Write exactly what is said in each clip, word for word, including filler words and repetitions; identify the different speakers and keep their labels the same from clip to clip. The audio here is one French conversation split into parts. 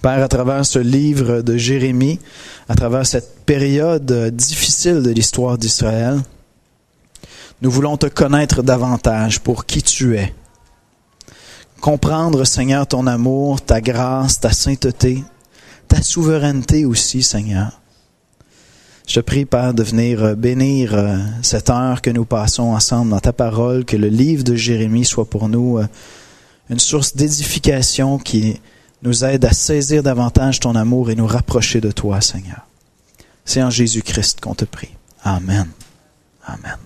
Speaker 1: Père, à travers ce livre de Jérémie, à travers cette période difficile de l'histoire d'Israël, nous voulons te connaître davantage pour qui tu es. Comprendre, Seigneur, ton amour, ta grâce, ta sainteté, ta souveraineté aussi, Seigneur. Je te prie, Père, de venir bénir cette heure que nous passons ensemble dans ta parole, que le livre de Jérémie soit pour nous une source d'édification qui nous aide à saisir davantage ton amour et nous rapprocher de toi, Seigneur. C'est en Jésus-Christ qu'on te prie. Amen. Amen.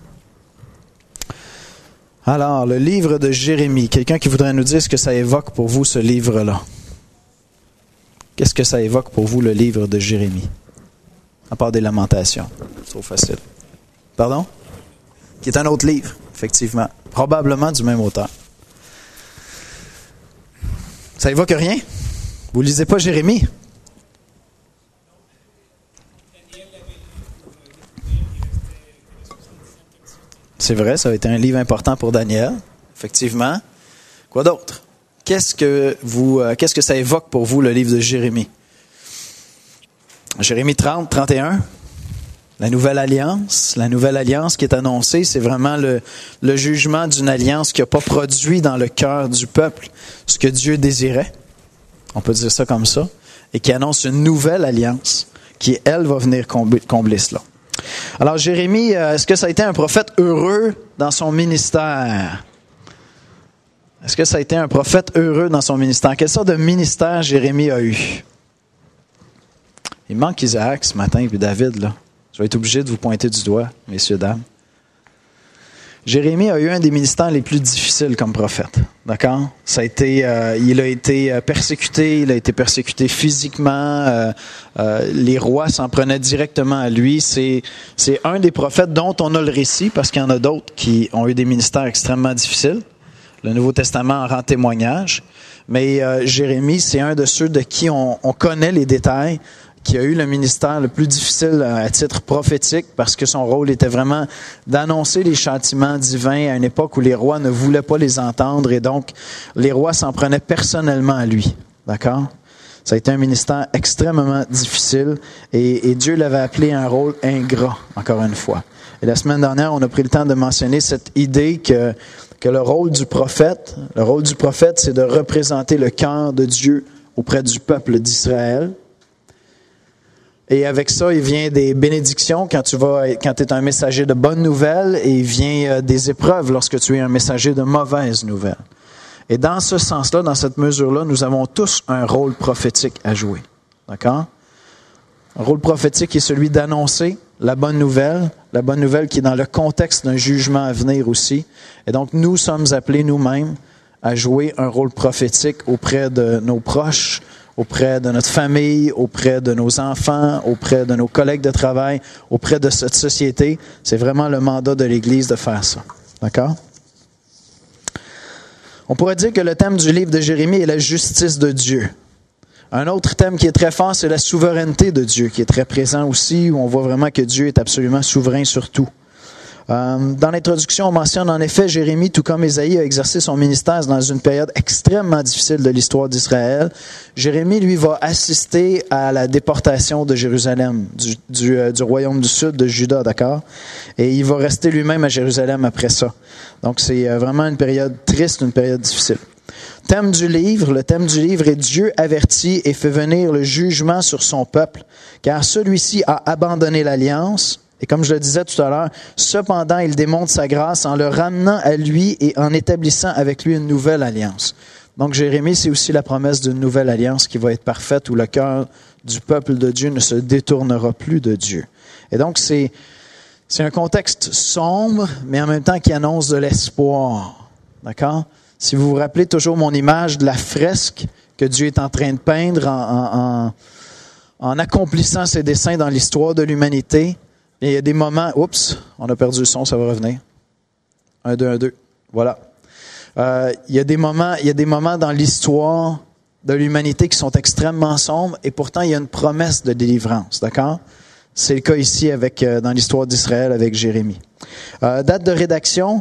Speaker 1: Alors, le livre de Jérémie, quelqu'un qui voudrait nous dire ce que ça évoque pour vous, ce livre-là. Qu'est-ce que ça évoque pour vous, le livre de Jérémie? À part des lamentations. C'est trop facile. Pardon? Qui est un autre livre, effectivement. Probablement du même auteur. Ça évoque rien? Vous lisez pas Jérémie? C'est vrai, ça a été un livre important pour Daniel, effectivement. Quoi d'autre? Qu'est-ce que vous, euh, qu'est-ce que ça évoque pour vous, le livre de Jérémie? Jérémie trente, trente et un, la nouvelle alliance. La nouvelle alliance qui est annoncée, c'est vraiment le, le jugement d'une alliance qui n'a pas produit dans le cœur du peuple ce que Dieu désirait. On peut dire ça comme ça. Et qui annonce une nouvelle alliance qui, elle, va venir combler, combler cela. Alors, Jérémie, est-ce que ça a été un prophète heureux dans son ministère? Est-ce que ça a été un prophète heureux dans son ministère? Quelle sorte de ministère Jérémie a eu? Il manque Isaac ce matin, et puis David, là. Je vais être obligé de vous pointer du doigt, messieurs, dames. Jérémie a eu un des ministères les plus difficiles comme prophète. D'accord? Ça a été, euh, il a été persécuté, il a été persécuté physiquement. Euh, euh, les rois s'en prenaient directement à lui. C'est, c'est un des prophètes dont on a le récit, parce qu'il y en a d'autres qui ont eu des ministères extrêmement difficiles. Le Nouveau Testament en rend témoignage. Mais euh, Jérémie, c'est un de ceux de qui on, on connaît les détails, qui a eu le ministère le plus difficile à titre prophétique, parce que son rôle était vraiment d'annoncer les châtiments divins à une époque où les rois ne voulaient pas les entendre, et donc les rois s'en prenaient personnellement à lui. D'accord? Ça a été un ministère extrêmement difficile, et, et Dieu l'avait appelé à un rôle ingrat, encore une fois. Et la semaine dernière, on a pris le temps de mentionner cette idée que, que le rôle du prophète, le rôle du prophète, c'est de représenter le cœur de Dieu auprès du peuple d'Israël. Et avec ça, il vient des bénédictions quand tu vas, quand tu es un messager de bonnes nouvelles, et il vient des épreuves lorsque tu es un messager de mauvaises nouvelles. Et dans ce sens-là, dans cette mesure-là, nous avons tous un rôle prophétique à jouer. D'accord? Un rôle prophétique est celui d'annoncer la bonne nouvelle, la bonne nouvelle qui est dans le contexte d'un jugement à venir aussi. Et donc, nous sommes appelés nous-mêmes à jouer un rôle prophétique auprès de nos proches, auprès de notre famille, auprès de nos enfants, auprès de nos collègues de travail, auprès de cette société. C'est vraiment le mandat de l'Église de faire ça. D'accord? On pourrait dire que le thème du livre de Jérémie est la justice de Dieu. Un autre thème qui est très fort, c'est la souveraineté de Dieu, qui est très présent aussi, où on voit vraiment que Dieu est absolument souverain sur tout. Euh, dans l'introduction, on mentionne en effet Jérémie, tout comme Ésaïe, a exercé son ministère dans une période extrêmement difficile de l'histoire d'Israël. Jérémie, lui, va assister à la déportation de Jérusalem, du, du, euh, du royaume du sud, de Juda, d'accord? Et il va rester lui-même à Jérusalem après ça. Donc, c'est euh, vraiment une période triste, une période difficile. Thème du livre, le thème du livre est Dieu avertit et fait venir le jugement sur son peuple, car celui-ci a abandonné l'alliance. Et comme je le disais tout à l'heure, cependant, il démontre sa grâce en le ramenant à lui et en établissant avec lui une nouvelle alliance. Donc, Jérémie, c'est aussi la promesse d'une nouvelle alliance qui va être parfaite, où le cœur du peuple de Dieu ne se détournera plus de Dieu. Et donc, c'est, c'est un contexte sombre, mais en même temps qui annonce de l'espoir. D'accord? Si vous vous rappelez toujours mon image de la fresque que Dieu est en train de peindre en, en, en, en accomplissant ses desseins dans l'histoire de l'humanité, et il y a des moments, oups, on a perdu le son, ça va revenir. Un, deux, un, deux. Voilà. Euh, il y a des moments, il y a des moments dans l'histoire de l'humanité qui sont extrêmement sombres, et pourtant il y a une promesse de délivrance, d'accord? C'est le cas ici avec, euh, dans l'histoire d'Israël avec Jérémie. Euh, date de rédaction,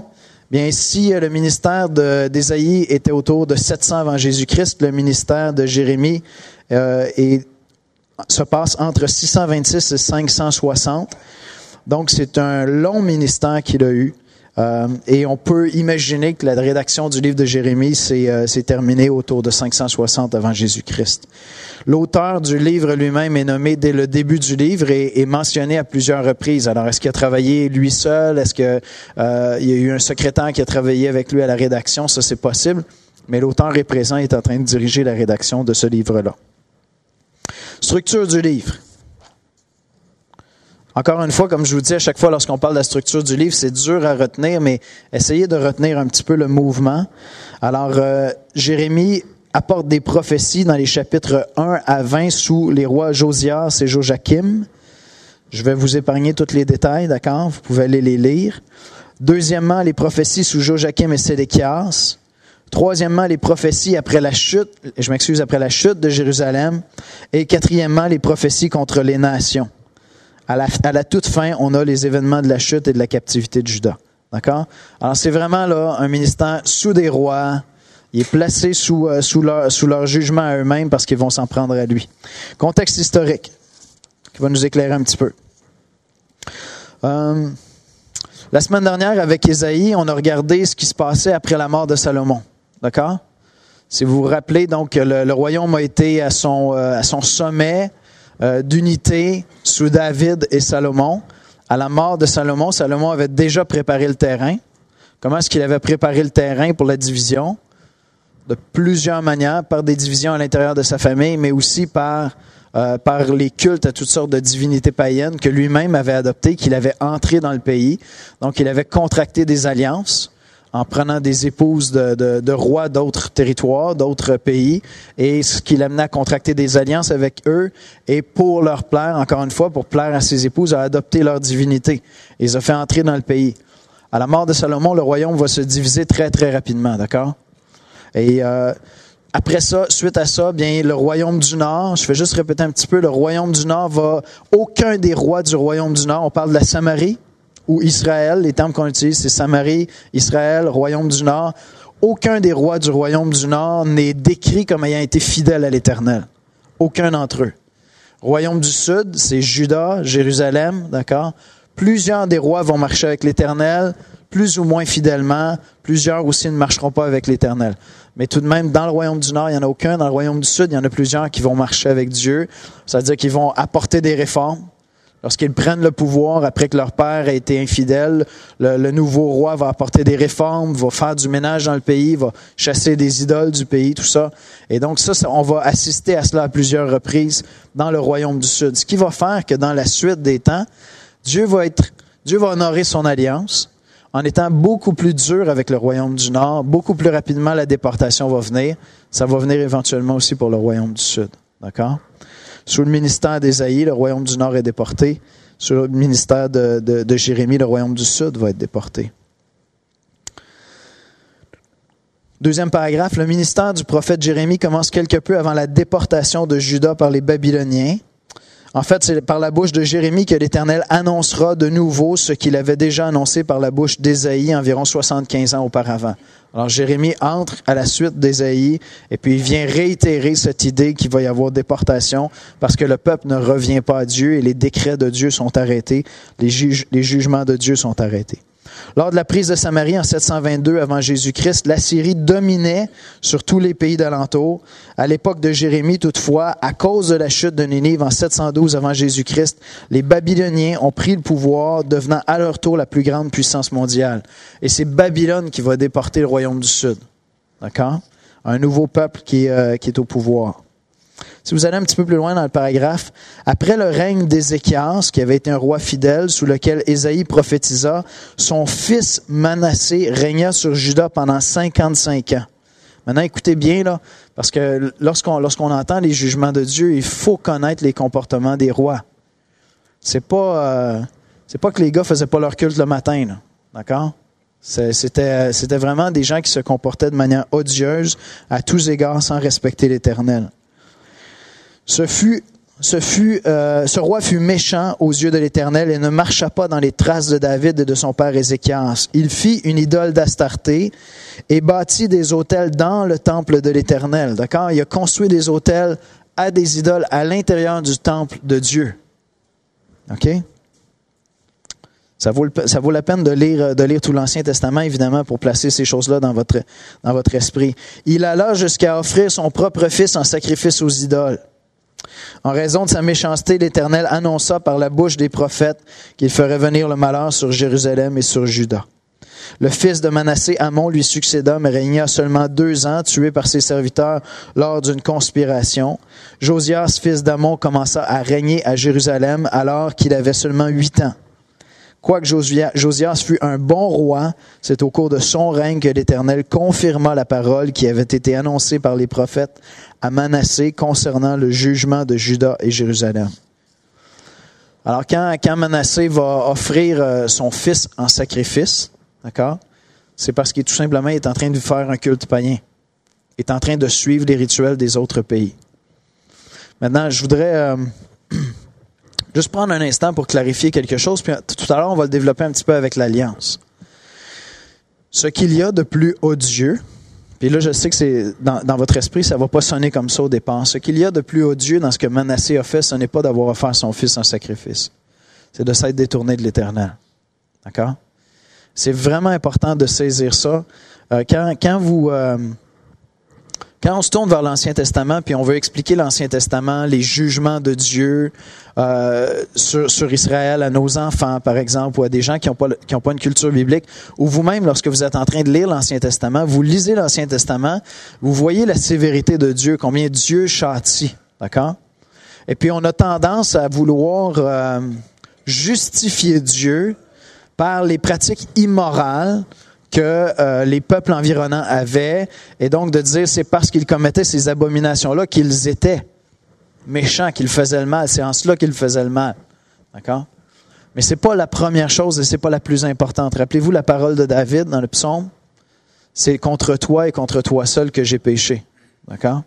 Speaker 1: Bien, si le ministère de, d'Ésaïe était autour de sept cents avant Jésus-Christ, le ministère de Jérémie euh, est, se passe entre six cent vingt-six et cinq cent soixante. Donc, c'est un long ministère qu'il a eu. Euh, et on peut imaginer que la rédaction du livre de Jérémie s'est, euh, s'est terminée autour de cinq cent soixante avant Jésus-Christ. L'auteur du livre lui-même est nommé dès le début du livre et est mentionné à plusieurs reprises. Alors, est-ce qu'il a travaillé lui seul? Est-ce que euh, il y a eu un secrétaire qui a travaillé avec lui à la rédaction? Ça, c'est possible. Mais l'auteur est présent et est en train de diriger la rédaction de ce livre-là. Structure du livre. Encore une fois, comme je vous dis à chaque fois lorsqu'on parle de la structure du livre, c'est dur à retenir, mais essayez de retenir un petit peu le mouvement. Alors, euh, Jérémie apporte des prophéties dans les chapitres un à vingt sous les rois Josias et Joachim. Je vais vous épargner tous les détails, d'accord? Vous pouvez aller les lire. Deuxièmement, les prophéties sous Joachim et Sédéchias. Troisièmement, les prophéties après la chute, je m'excuse, après la chute de Jérusalem. Et quatrièmement, les prophéties contre les nations. À la, à la toute fin, on a les événements de la chute et de la captivité de Juda. D'accord? Alors, c'est vraiment là un ministère sous des rois. Il est placé sous, euh, sous, leur, sous leur jugement à eux-mêmes parce qu'ils vont s'en prendre à lui. Contexte historique qui va nous éclairer un petit peu. Euh, la semaine dernière, avec Ésaïe, on a regardé ce qui se passait après la mort de Salomon. D'accord? Si vous vous rappelez, donc, le, le royaume a été à son, euh, à son sommet euh, d'unité sous David et Salomon. À la mort de Salomon, Salomon avait déjà préparé le terrain. Comment est-ce qu'il avait préparé le terrain pour la division? De plusieurs manières, par des divisions à l'intérieur de sa famille, mais aussi par, euh, par les cultes à toutes sortes de divinités païennes que lui-même avait adoptées, qu'il avait entrées dans le pays. Donc, il avait contracté des alliances en prenant des épouses de, de, de rois d'autres territoires, d'autres pays, et ce qui l'amenait à contracter des alliances avec eux, et pour leur plaire, encore une fois, pour plaire à ses épouses, à adopter leur divinité. Et ils ont fait entrer dans le pays. À la mort de Salomon, le royaume va se diviser très, très rapidement, d'accord? Et euh, après ça, suite à ça, bien le royaume du Nord, je vais juste répéter un petit peu, le royaume du Nord va, aucun des rois du royaume du Nord, on parle de la Samarie, ou Israël, les termes qu'on utilise, c'est Samarie, Israël, royaume du Nord. Aucun des rois du royaume du Nord n'est décrit comme ayant été fidèle à l'Éternel. Aucun d'entre eux. Royaume du Sud, c'est Juda, Jérusalem, d'accord? Plusieurs des rois vont marcher avec l'Éternel, plus ou moins fidèlement. Plusieurs aussi ne marcheront pas avec l'Éternel. Mais tout de même, dans le royaume du Nord, il n'y en a aucun. Dans le royaume du Sud, il y en a plusieurs qui vont marcher avec Dieu. C'est-à-dire qu'ils vont apporter des réformes. Lorsqu'ils prennent le pouvoir, après que leur père a été infidèle, le, le nouveau roi va apporter des réformes, va faire du ménage dans le pays, va chasser des idoles du pays, tout ça. Et donc ça, ça on va assister à cela à plusieurs reprises dans le royaume du Sud. Ce qui va faire que dans la suite des temps, Dieu va être, Dieu va honorer son alliance en étant beaucoup plus dur avec le royaume du Nord. Beaucoup plus rapidement, la déportation va venir. Ça va venir éventuellement aussi pour le royaume du Sud. D'accord? Sous le ministère d'Ésaïe, le royaume du Nord est déporté. Sous le ministère de, de, de Jérémie, le royaume du Sud va être déporté. Deuxième paragraphe, le ministère du prophète Jérémie commence quelque peu avant la déportation de Juda par les Babyloniens. En fait, c'est par la bouche de Jérémie que l'Éternel annoncera de nouveau ce qu'il avait déjà annoncé par la bouche d'Ésaïe environ soixante-quinze ans auparavant. Alors Jérémie entre à la suite d'Ésaïe et puis il vient réitérer cette idée qu'il va y avoir déportation parce que le peuple ne revient pas à Dieu et les décrets de Dieu sont arrêtés, les, juge, les jugements de Dieu sont arrêtés. Lors de la prise de Samarie en sept cent vingt-deux avant Jésus-Christ, l'Assyrie dominait sur tous les pays d'alentour. À l'époque de Jérémie, toutefois, à cause de la chute de Ninive en sept cent douze avant Jésus-Christ, les Babyloniens ont pris le pouvoir, devenant à leur tour la plus grande puissance mondiale. Et c'est Babylone qui va déporter le royaume du Sud. D'accord? Un nouveau peuple qui est, euh, qui est au pouvoir. Si vous allez un petit peu plus loin dans le paragraphe, après le règne d'Ézéchias, qui avait été un roi fidèle, sous lequel Ésaïe prophétisa, son fils Manassé régna sur Juda pendant cinquante-cinq ans. Maintenant, écoutez bien, là, parce que lorsqu'on, lorsqu'on entend les jugements de Dieu, il faut connaître les comportements des rois. C'est pas, euh, c'est pas que les gars faisaient pas leur culte le matin, là, d'accord? C'est, c'était, c'était vraiment des gens qui se comportaient de manière odieuse, à tous égards, sans respecter l'Éternel. Ce fut ce, fut, euh, ce roi fut méchant aux yeux de l'Éternel et ne marcha pas dans les traces de David et de son père Ézéchias. Il fit une idole d'Astarté et bâtit des autels dans le temple de l'Éternel. D'accord? Il a construit des autels à des idoles à l'intérieur du temple de Dieu. OK? Ça vaut, le, ça vaut la peine de lire, de lire tout l'Ancien Testament, évidemment, pour placer ces choses-là dans votre, dans votre esprit. Il alla jusqu'à offrir son propre fils en sacrifice aux idoles. En raison de sa méchanceté, l'Éternel annonça par la bouche des prophètes qu'il ferait venir le malheur sur Jérusalem et sur Juda. Le fils de Manassé, Amon, lui succéda, mais régna seulement deux ans, tué par ses serviteurs lors d'une conspiration. Josias, fils d'Amon, commença à régner à Jérusalem alors qu'il avait seulement huit ans. Quoique Josias fut un bon roi, c'est au cours de son règne que l'Éternel confirma la parole qui avait été annoncée par les prophètes à Manassé concernant le jugement de Juda et Jérusalem. Alors quand, quand Manassé va offrir son fils en sacrifice, d'accord, c'est parce qu'il tout simplement est en train de faire un culte païen. Il est en train de suivre les rituels des autres pays. Maintenant, je voudrais... Euh, Juste prendre un instant pour clarifier quelque chose, puis tout à l'heure, on va le développer un petit peu avec l'Alliance. Ce qu'il y a de plus odieux, puis là, je sais que c'est dans, dans votre esprit, ça ne va pas sonner comme ça au départ. Ce qu'il y a de plus odieux dans ce que Manassé a fait, ce n'est pas d'avoir offert son fils en sacrifice. C'est de s'être détourné de l'Éternel. D'accord? C'est vraiment important de saisir ça. Euh, quand, quand vous... Euh, Quand on se tourne vers l'Ancien Testament, puis on veut expliquer l'Ancien Testament, les jugements de Dieu euh, sur, sur Israël à nos enfants, par exemple, ou à des gens qui n'ont pas, qui n'ont pas une culture biblique, ou vous-même, lorsque vous êtes en train de lire l'Ancien Testament, vous lisez l'Ancien Testament, vous voyez la sévérité de Dieu, combien Dieu châtie, d'accord? Et puis on a tendance à vouloir euh, justifier Dieu par les pratiques immorales que euh, les peuples environnants avaient, et donc de dire c'est parce qu'ils commettaient ces abominations-là qu'ils étaient méchants, qu'ils faisaient le mal, c'est en cela qu'ils faisaient le mal. D'accord? Mais c'est pas la première chose et c'est pas la plus importante. Rappelez-vous la parole de David dans le psaume, c'est contre toi et contre toi seul que j'ai péché. D'accord?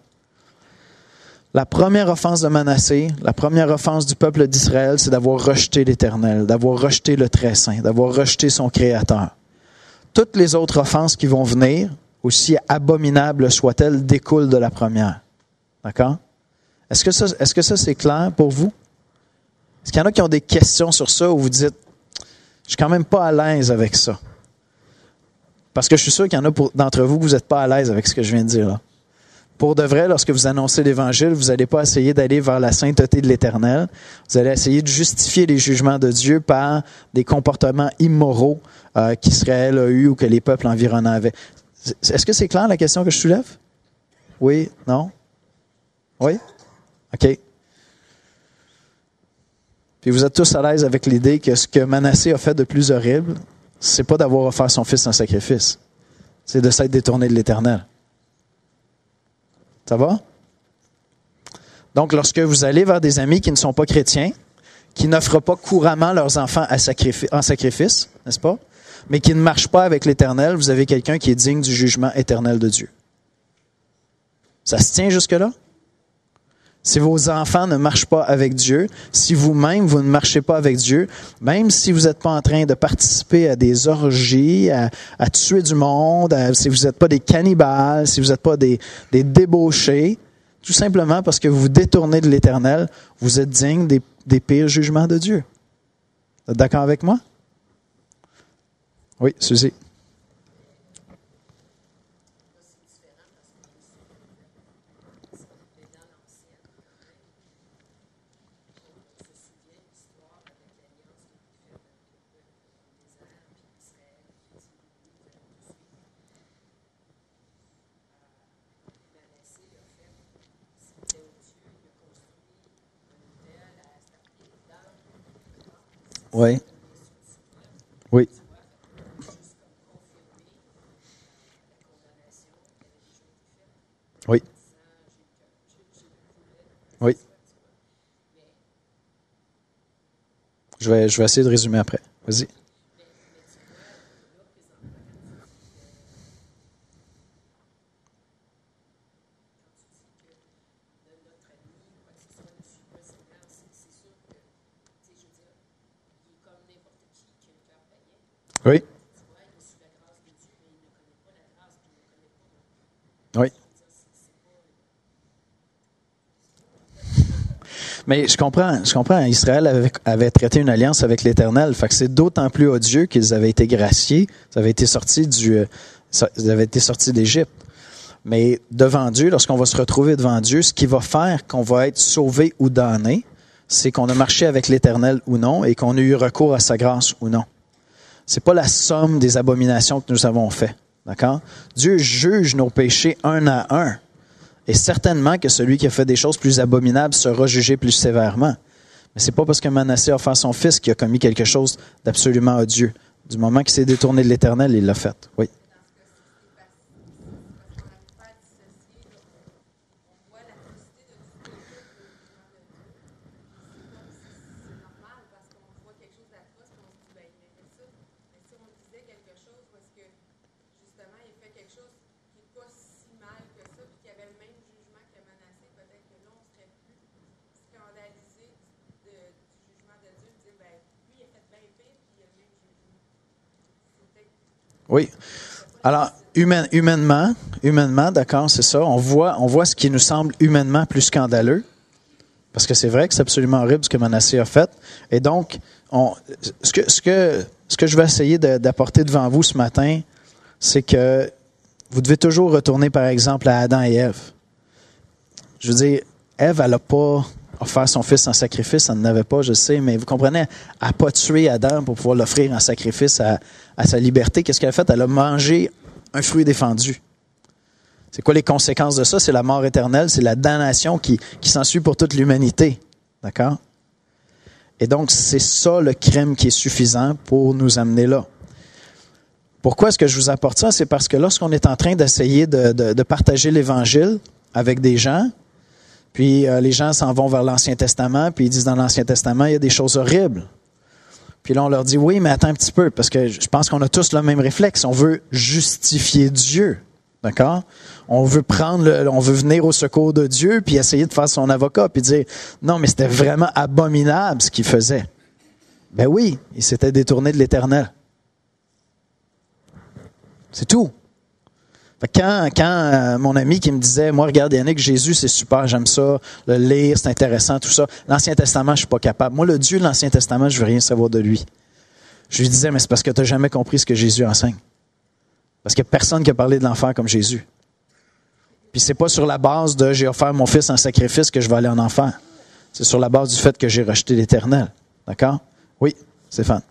Speaker 1: La première offense de Manassé, la première offense du peuple d'Israël, c'est d'avoir rejeté l'Éternel, d'avoir rejeté le Très Saint, d'avoir rejeté son Créateur. Toutes les autres offenses qui vont venir, aussi abominables soient-elles, découlent de la première. D'accord? Est-ce que ça, est-ce que ça c'est clair pour vous? Est-ce qu'il y en a qui ont des questions sur ça où vous dites, je suis quand même pas à l'aise avec ça? Parce que je suis sûr qu'il y en a pour, d'entre vous que vous n'êtes pas à l'aise avec ce que je viens de dire là. Pour de vrai, lorsque vous annoncez l'Évangile, vous n'allez pas essayer d'aller vers la sainteté de l'Éternel. Vous allez essayer de justifier les jugements de Dieu par des comportements immoraux euh, qu'Israël a eu ou que les peuples environnants avaient. Est-ce que c'est clair la question que je soulève? Oui? Non? Oui? OK. Puis vous êtes tous à l'aise avec l'idée que ce que Manassé a fait de plus horrible, c'est pas d'avoir offert son fils en sacrifice. C'est de s'être détourné de l'Éternel. Ça va? Donc, lorsque vous allez vers des amis qui ne sont pas chrétiens, qui n'offrent pas couramment leurs enfants à sacrifi- en sacrifice, n'est-ce pas? Mais qui ne marchent pas avec l'Éternel, vous avez quelqu'un qui est digne du jugement éternel de Dieu. Ça se tient jusque-là? Si vos enfants ne marchent pas avec Dieu, si vous-même, vous ne marchez pas avec Dieu, même si vous n'êtes pas en train de participer à des orgies, à, à tuer du monde, à, si vous n'êtes pas des cannibales, si vous n'êtes pas des, des débauchés, tout simplement parce que vous vous détournez de l'Éternel, vous êtes digne des, des pires jugements de Dieu. Vous êtes d'accord avec moi? Oui, Suzy. Oui. Oui. Oui. Oui. Je vais, je vais essayer de résumer après. Vas-y. Oui. Oui. Mais je comprends, je comprends. Israël avait, avait traité une alliance avec l'Éternel. Fait que c'est d'autant plus odieux qu'ils avaient été graciés. Ils avaient été sortis du, ils avaient été sortis d'Égypte. Mais devant Dieu, lorsqu'on va se retrouver devant Dieu, ce qui va faire qu'on va être sauvé ou damné, c'est qu'on a marché avec l'Éternel ou non et qu'on a eu recours à sa grâce ou non. C'est pas la somme des abominations que nous avons fait. D'accord? Dieu juge nos péchés un à un. Et certainement que celui qui a fait des choses plus abominables sera jugé plus sévèrement. Mais c'est pas parce que Manassé a offert son fils qu'il a commis quelque chose d'absolument odieux. Du moment qu'il s'est détourné de l'Éternel, il l'a fait. Oui. Oui. Alors, humain, humainement, humainement, d'accord, c'est ça. On voit, on voit ce qui nous semble humainement plus scandaleux, parce que c'est vrai que c'est absolument horrible ce que Manassé a fait. Et donc, on, ce que, ce que, ce que je vais essayer de, d'apporter devant vous ce matin, c'est que vous devez toujours retourner, par exemple, à Adam et Ève. Je veux dire, Ève, elle n'a pas offert son fils en sacrifice, elle n'en avait pas, je sais, mais vous comprenez, elle n'a pas tué Adam pour pouvoir l'offrir en sacrifice à, à sa liberté. Qu'est-ce qu'elle a fait? Elle a mangé un fruit défendu. C'est quoi les conséquences de ça? C'est la mort éternelle, c'est la damnation qui, qui s'ensuit pour toute l'humanité. D'accord? Et donc, c'est ça le crime qui est suffisant pour nous amener là. Pourquoi est-ce que je vous apporte ça? C'est parce que lorsqu'on est en train d'essayer de, de, de partager l'Évangile avec des gens, puis euh, les gens s'en vont vers l'Ancien Testament, puis ils disent dans l'Ancien Testament, il y a des choses horribles. Puis là, on leur dit, oui, mais attends un petit peu, parce que je pense qu'on a tous le même réflexe. On veut justifier Dieu, d'accord? On veut prendre, le, on veut venir au secours de Dieu, puis essayer de faire son avocat, puis dire, non, mais c'était vraiment abominable ce qu'il faisait. Ben oui, il s'était détourné de l'Éternel. C'est tout. Quand, quand euh, mon ami qui me disait, moi, regarde Yannick, Jésus, c'est super, j'aime ça, le lire, c'est intéressant, tout ça. L'Ancien Testament, je suis pas capable. Moi, le Dieu de l'Ancien Testament, je veux rien savoir de lui. Je lui disais, mais c'est parce que tu n'as jamais compris ce que Jésus enseigne. Parce qu'il n'y a personne qui a parlé de l'enfer comme Jésus. Puis c'est pas sur la base de j'ai offert mon fils en sacrifice que je vais aller en enfer. C'est sur la base du fait que j'ai rejeté l'Éternel. D'accord? Oui, Stéphane.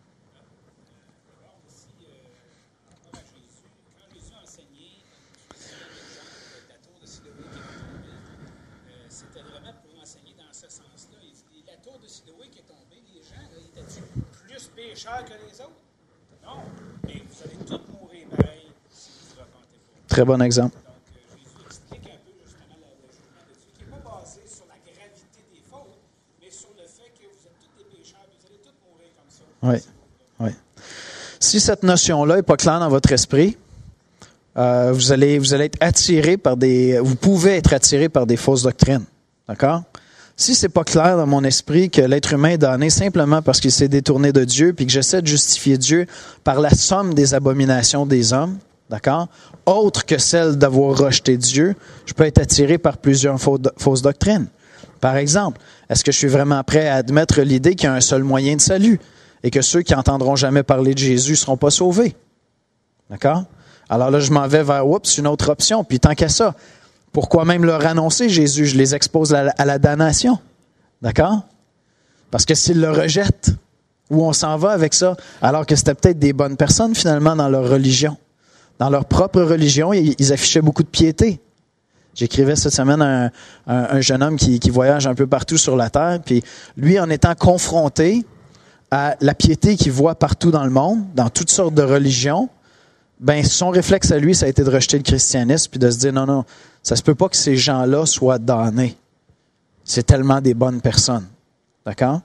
Speaker 2: Que les autres? Non, mais vous allez tous mourir pareil si vous ne repentez pas.
Speaker 1: Très bon exemple.
Speaker 2: Donc, euh, Jésus explique un peu justement le jugement de Dieu, qui n'est pas basé sur la gravité des fautes, mais sur le fait que vous êtes tous des pécheurs, vous allez tous mourir comme ça.
Speaker 1: Oui, oui. Si cette notion-là n'est pas claire dans votre esprit, euh, vous allez, vous allez être attiré par des, vous pouvez être attiré par des fausses doctrines. D'accord? Si c'est pas clair dans mon esprit que l'être humain est damné simplement parce qu'il s'est détourné de Dieu, puis que j'essaie de justifier Dieu par la somme des abominations des hommes, d'accord, autre que celle d'avoir rejeté Dieu, je peux être attiré par plusieurs fausses doctrines. Par exemple, est-ce que je suis vraiment prêt à admettre l'idée qu'il y a un seul moyen de salut et que ceux qui n'entendront jamais parler de Jésus ne seront pas sauvés? D'accord? Alors là, je m'en vais vers, oups, une autre option, puis tant qu'à ça, pourquoi même leur annoncer Jésus? Je les expose à la, à la damnation. D'accord? Parce que s'ils le rejettent, où on s'en va avec ça? Alors que c'était peut-être des bonnes personnes, finalement, dans leur religion. Dans leur propre religion, ils, ils affichaient beaucoup de piété. J'écrivais cette semaine à un, un, un jeune homme qui, qui voyage un peu partout sur la terre, puis lui, en étant confronté à la piété qu'il voit partout dans le monde, dans toutes sortes de religions, ben son réflexe à lui, ça a été de rejeter le christianisme, puis de se dire, non, non, ça se peut pas que ces gens-là soient damnés. C'est tellement des bonnes personnes. D'accord?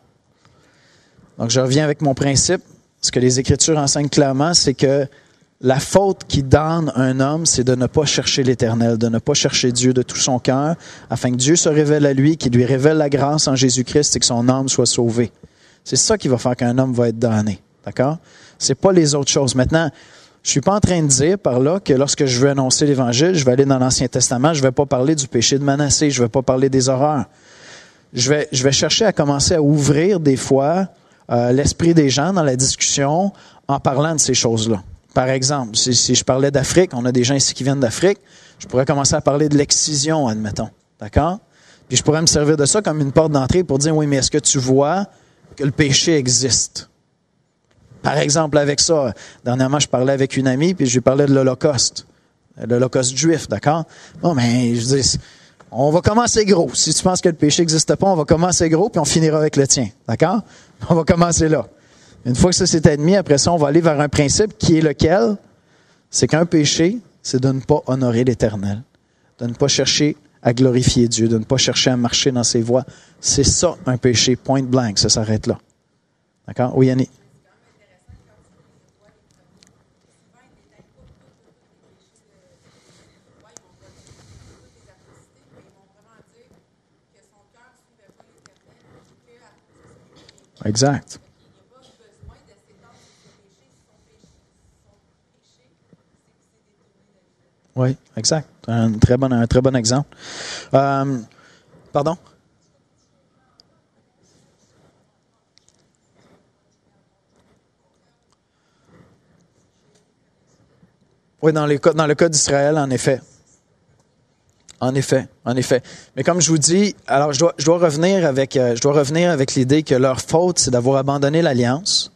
Speaker 1: Donc, je reviens avec mon principe. Ce que les Écritures enseignent clairement, c'est que la faute qui damne un homme, c'est de ne pas chercher l'Éternel, de ne pas chercher Dieu de tout son cœur, afin que Dieu se révèle à lui, qu'il lui révèle la grâce en Jésus-Christ et que son âme soit sauvée. C'est ça qui va faire qu'un homme va être damné. D'accord? C'est pas les autres choses. Maintenant, je suis pas en train de dire par là que lorsque je veux annoncer l'Évangile, je vais aller dans l'Ancien Testament, je vais pas parler du péché de Manassé, je vais pas parler des horreurs. Je vais, je vais chercher à commencer à ouvrir des fois euh, l'esprit des gens dans la discussion en parlant de ces choses-là. Par exemple, si, si je parlais d'Afrique, on a des gens ici qui viennent d'Afrique, je pourrais commencer à parler de l'excision, admettons. D'accord? Puis je pourrais me servir de ça comme une porte d'entrée pour dire, oui, mais est-ce que tu vois que le péché existe? Par exemple, avec ça, dernièrement, je parlais avec une amie, puis je lui parlais de l'Holocauste. L'Holocauste juif, d'accord? Bon, mais je dis, on va commencer gros. Si tu penses que le péché n'existe pas, on va commencer gros, puis on finira avec le tien, d'accord? On va commencer là. Une fois que ça s'est admis, après ça, on va aller vers un principe qui est lequel? C'est qu'un péché, c'est de ne pas honorer l'Éternel, de ne pas chercher à glorifier Dieu, de ne pas chercher à marcher dans ses voies. C'est ça, un péché, point blank, ça s'arrête là. D'accord? Oui, Yannick? Exact. Oui, exact. Un très bon, un très bon exemple. Euh, pardon? Oui, dans, les cas, dans le cas d'Israël, en effet. En effet, en effet. Mais comme je vous dis, alors je dois, je dois revenir avec, euh, je dois revenir avec l'idée que leur faute, c'est d'avoir abandonné l'alliance.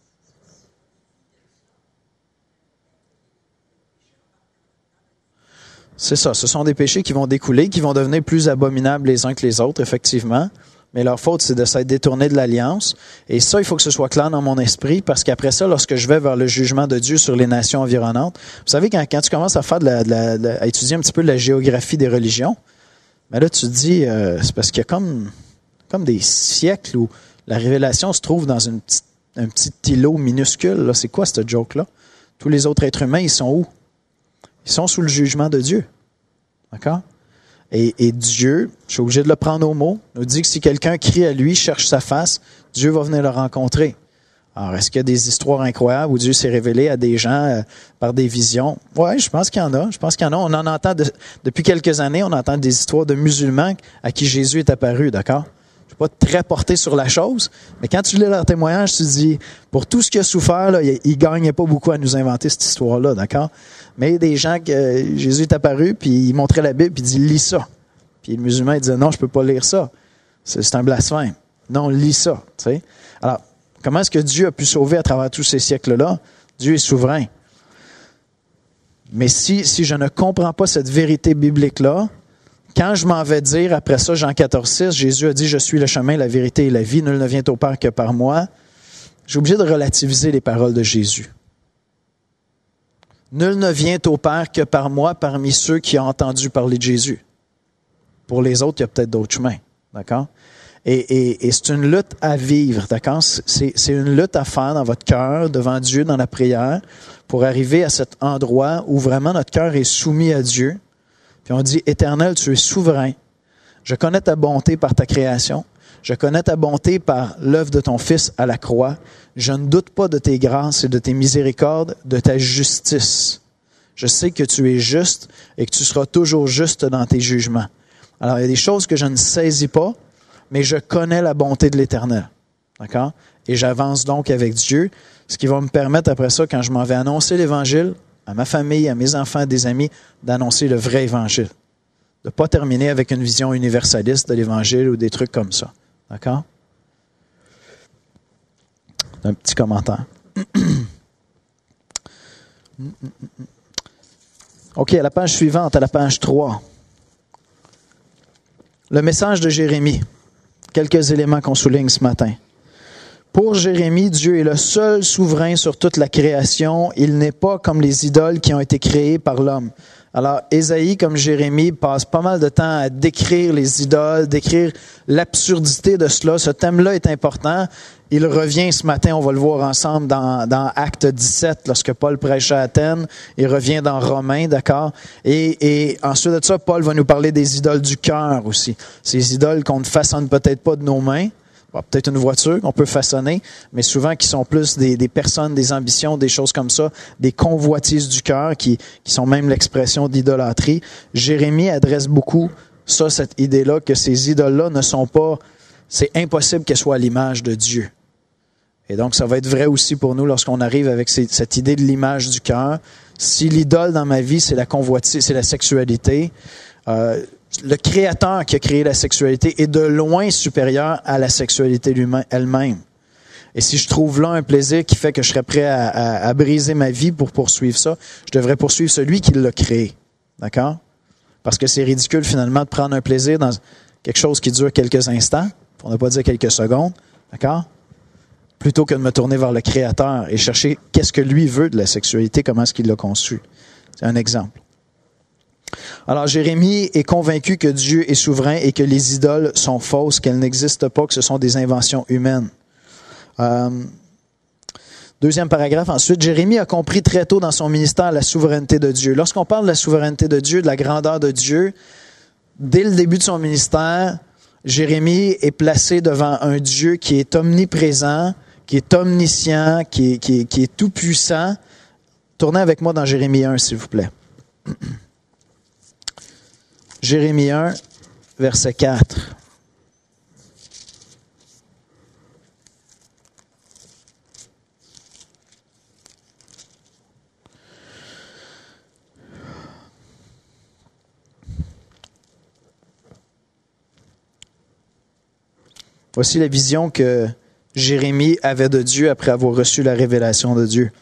Speaker 1: C'est ça, ce sont des péchés qui vont découler, qui vont devenir plus abominables les uns que les autres, effectivement. Mais leur faute, c'est de s'être détourné de l'alliance. Et ça, il faut que ce soit clair dans mon esprit, parce qu'après ça, lorsque je vais vers le jugement de Dieu sur les nations environnantes, vous savez, quand, quand tu commences à faire de la, de la, de la, à étudier un petit peu la géographie des religions, mais là, tu te dis, euh, c'est parce qu'il y a comme, comme des siècles où la révélation se trouve dans une petite, un petit îlot minuscule. Là. C'est quoi cette joke-là? Tous les autres êtres humains, ils sont où? Ils sont sous le jugement de Dieu. D'accord? Et, et Dieu, je suis obligé de le prendre au mot, nous dit que si quelqu'un crie à lui, cherche sa face, Dieu va venir le rencontrer. Alors, est-ce qu'il y a des histoires incroyables où Dieu s'est révélé à des gens euh, par des visions? Oui, je pense qu'il y en a. Je pense qu'il y en a. On en entend de, depuis quelques années, on entend des histoires de musulmans à qui Jésus est apparu, d'accord? Je ne suis pas très porté sur la chose, mais quand tu lis leur témoignage, tu te dis, pour tout ce qu'il a souffert, là, il ne gagnait pas beaucoup à nous inventer cette histoire-là, d'accord? Mais il y a des gens que Jésus est apparu, puis il montrait la Bible, puis il dit, lis ça. Puis le musulman, il disait, non, je peux pas lire ça. C'est, c'est un blasphème. Non, lis ça. Tu sais? Alors, comment est-ce que Dieu a pu sauver à travers tous ces siècles-là? Dieu est souverain. Mais si, si je ne comprends pas cette vérité biblique-là, quand je m'en vais dire, après ça, Jean quatorze six, Jésus a dit, je suis le chemin, la vérité et la vie, nul ne vient au Père que par moi. J'ai obligé de relativiser les paroles de Jésus. Nul ne vient au Père que par moi, parmi ceux qui ont entendu parler de Jésus. Pour les autres, il y a peut-être d'autres chemins, d'accord? Et, et, et c'est une lutte à vivre, d'accord? C'est, c'est une lutte à faire dans votre cœur, devant Dieu, dans la prière, pour arriver à cet endroit où vraiment notre cœur est soumis à Dieu. Puis on dit, Éternel, tu es souverain. Je connais ta bonté par ta création. Je connais ta bonté par l'œuvre de ton Fils à la croix. Je ne doute pas de tes grâces et de tes miséricordes, de ta justice. Je sais que tu es juste et que tu seras toujours juste dans tes jugements. Alors, il y a des choses que je ne saisis pas, mais je connais la bonté de l'Éternel. D'accord? Et j'avance donc avec Dieu, ce qui va me permettre après ça, quand je m'en vais annoncer l'Évangile, à ma famille, à mes enfants, à des amis, d'annoncer le vrai Évangile. De ne pas terminer avec une vision universaliste de l'Évangile ou des trucs comme ça. D'accord? Un petit commentaire. OK, à la page suivante, à la page trois. Le message de Jérémie. Quelques éléments qu'on souligne ce matin. Pour Jérémie, Dieu est le seul souverain sur toute la création. Il n'est pas comme les idoles qui ont été créées par l'homme. Alors, Ésaïe, comme Jérémie, passe pas mal de temps à décrire les idoles, décrire l'absurdité de cela. Ce thème-là est important. Il revient ce matin, on va le voir ensemble dans, dans Acte dix-sept, lorsque Paul prêche à Athènes. Il revient dans Romains, d'accord? Et, et ensuite de ça, Paul va nous parler des idoles du cœur aussi. Ces idoles qu'on ne façonne peut-être pas de nos mains, bon, peut-être une voiture qu'on peut façonner, mais souvent qui sont plus des, des personnes, des ambitions, des choses comme ça, des convoitises du cœur qui, qui sont même l'expression d'idolâtrie. Jérémie adresse beaucoup ça, cette idée-là, que ces idoles-là ne sont pas, c'est impossible qu'elles soient à l'image de Dieu. Et donc, ça va être vrai aussi pour nous lorsqu'on arrive avec ces, cette idée de l'image du cœur. Si l'idole dans ma vie, c'est la convoitise, c'est la sexualité, euh, le Créateur qui a créé la sexualité est de loin supérieur à la sexualité elle-même. Et si je trouve là un plaisir qui fait que je serais prêt à, à, à briser ma vie pour poursuivre ça, je devrais poursuivre celui qui l'a créé. D'accord? Parce que c'est ridicule finalement de prendre un plaisir dans quelque chose qui dure quelques instants, pour ne pas dire quelques secondes. D'accord? Plutôt que de me tourner vers le Créateur et chercher qu'est-ce que lui veut de la sexualité, comment est-ce qu'il l'a conçu. C'est un exemple. Alors, Jérémie est convaincu que Dieu est souverain et que les idoles sont fausses, qu'elles n'existent pas, que ce sont des inventions humaines. Euh, deuxième paragraphe. Ensuite, Jérémie a compris très tôt dans son ministère la souveraineté de Dieu. Lorsqu'on parle de la souveraineté de Dieu, de la grandeur de Dieu, dès le début de son ministère, Jérémie est placé devant un Dieu qui est omniprésent, qui est omniscient, qui est, qui est, qui est tout-puissant. Tournez avec moi dans Jérémie un, s'il vous plaît. Jérémie un, verset quatre. Voici la vision que Jérémie avait de Dieu après avoir reçu la révélation de Dieu.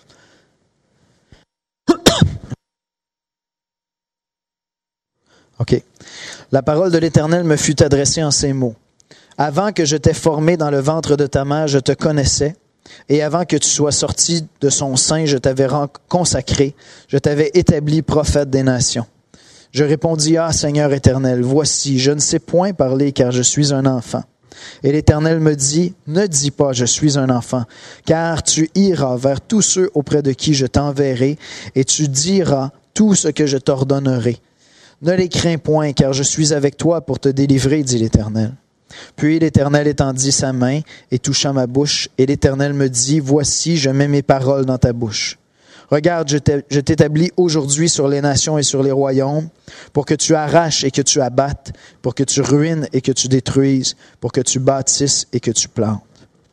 Speaker 1: OK. La parole de l'Éternel me fut adressée en ces mots. Avant que je t'ai formé dans le ventre de ta mère, je te connaissais, et avant que tu sois sorti de son sein, je t'avais consacré, je t'avais établi prophète des nations. Je répondis, ah Seigneur éternel, voici, je ne sais point parler car je suis un enfant. Et l'Éternel me dit, ne dis pas, je suis un enfant, car tu iras vers tous ceux auprès de qui je t'enverrai, et tu diras tout ce que je t'ordonnerai. Ne les crains point, car je suis avec toi pour te délivrer, dit l'Éternel. Puis l'Éternel étendit sa main et toucha ma bouche, et l'Éternel me dit, voici, je mets mes paroles dans ta bouche. Regarde, je t'établis aujourd'hui sur les nations et sur les royaumes, pour que tu arraches et que tu abattes, pour que tu ruines et que tu détruises, pour que tu bâtisses et que tu plantes.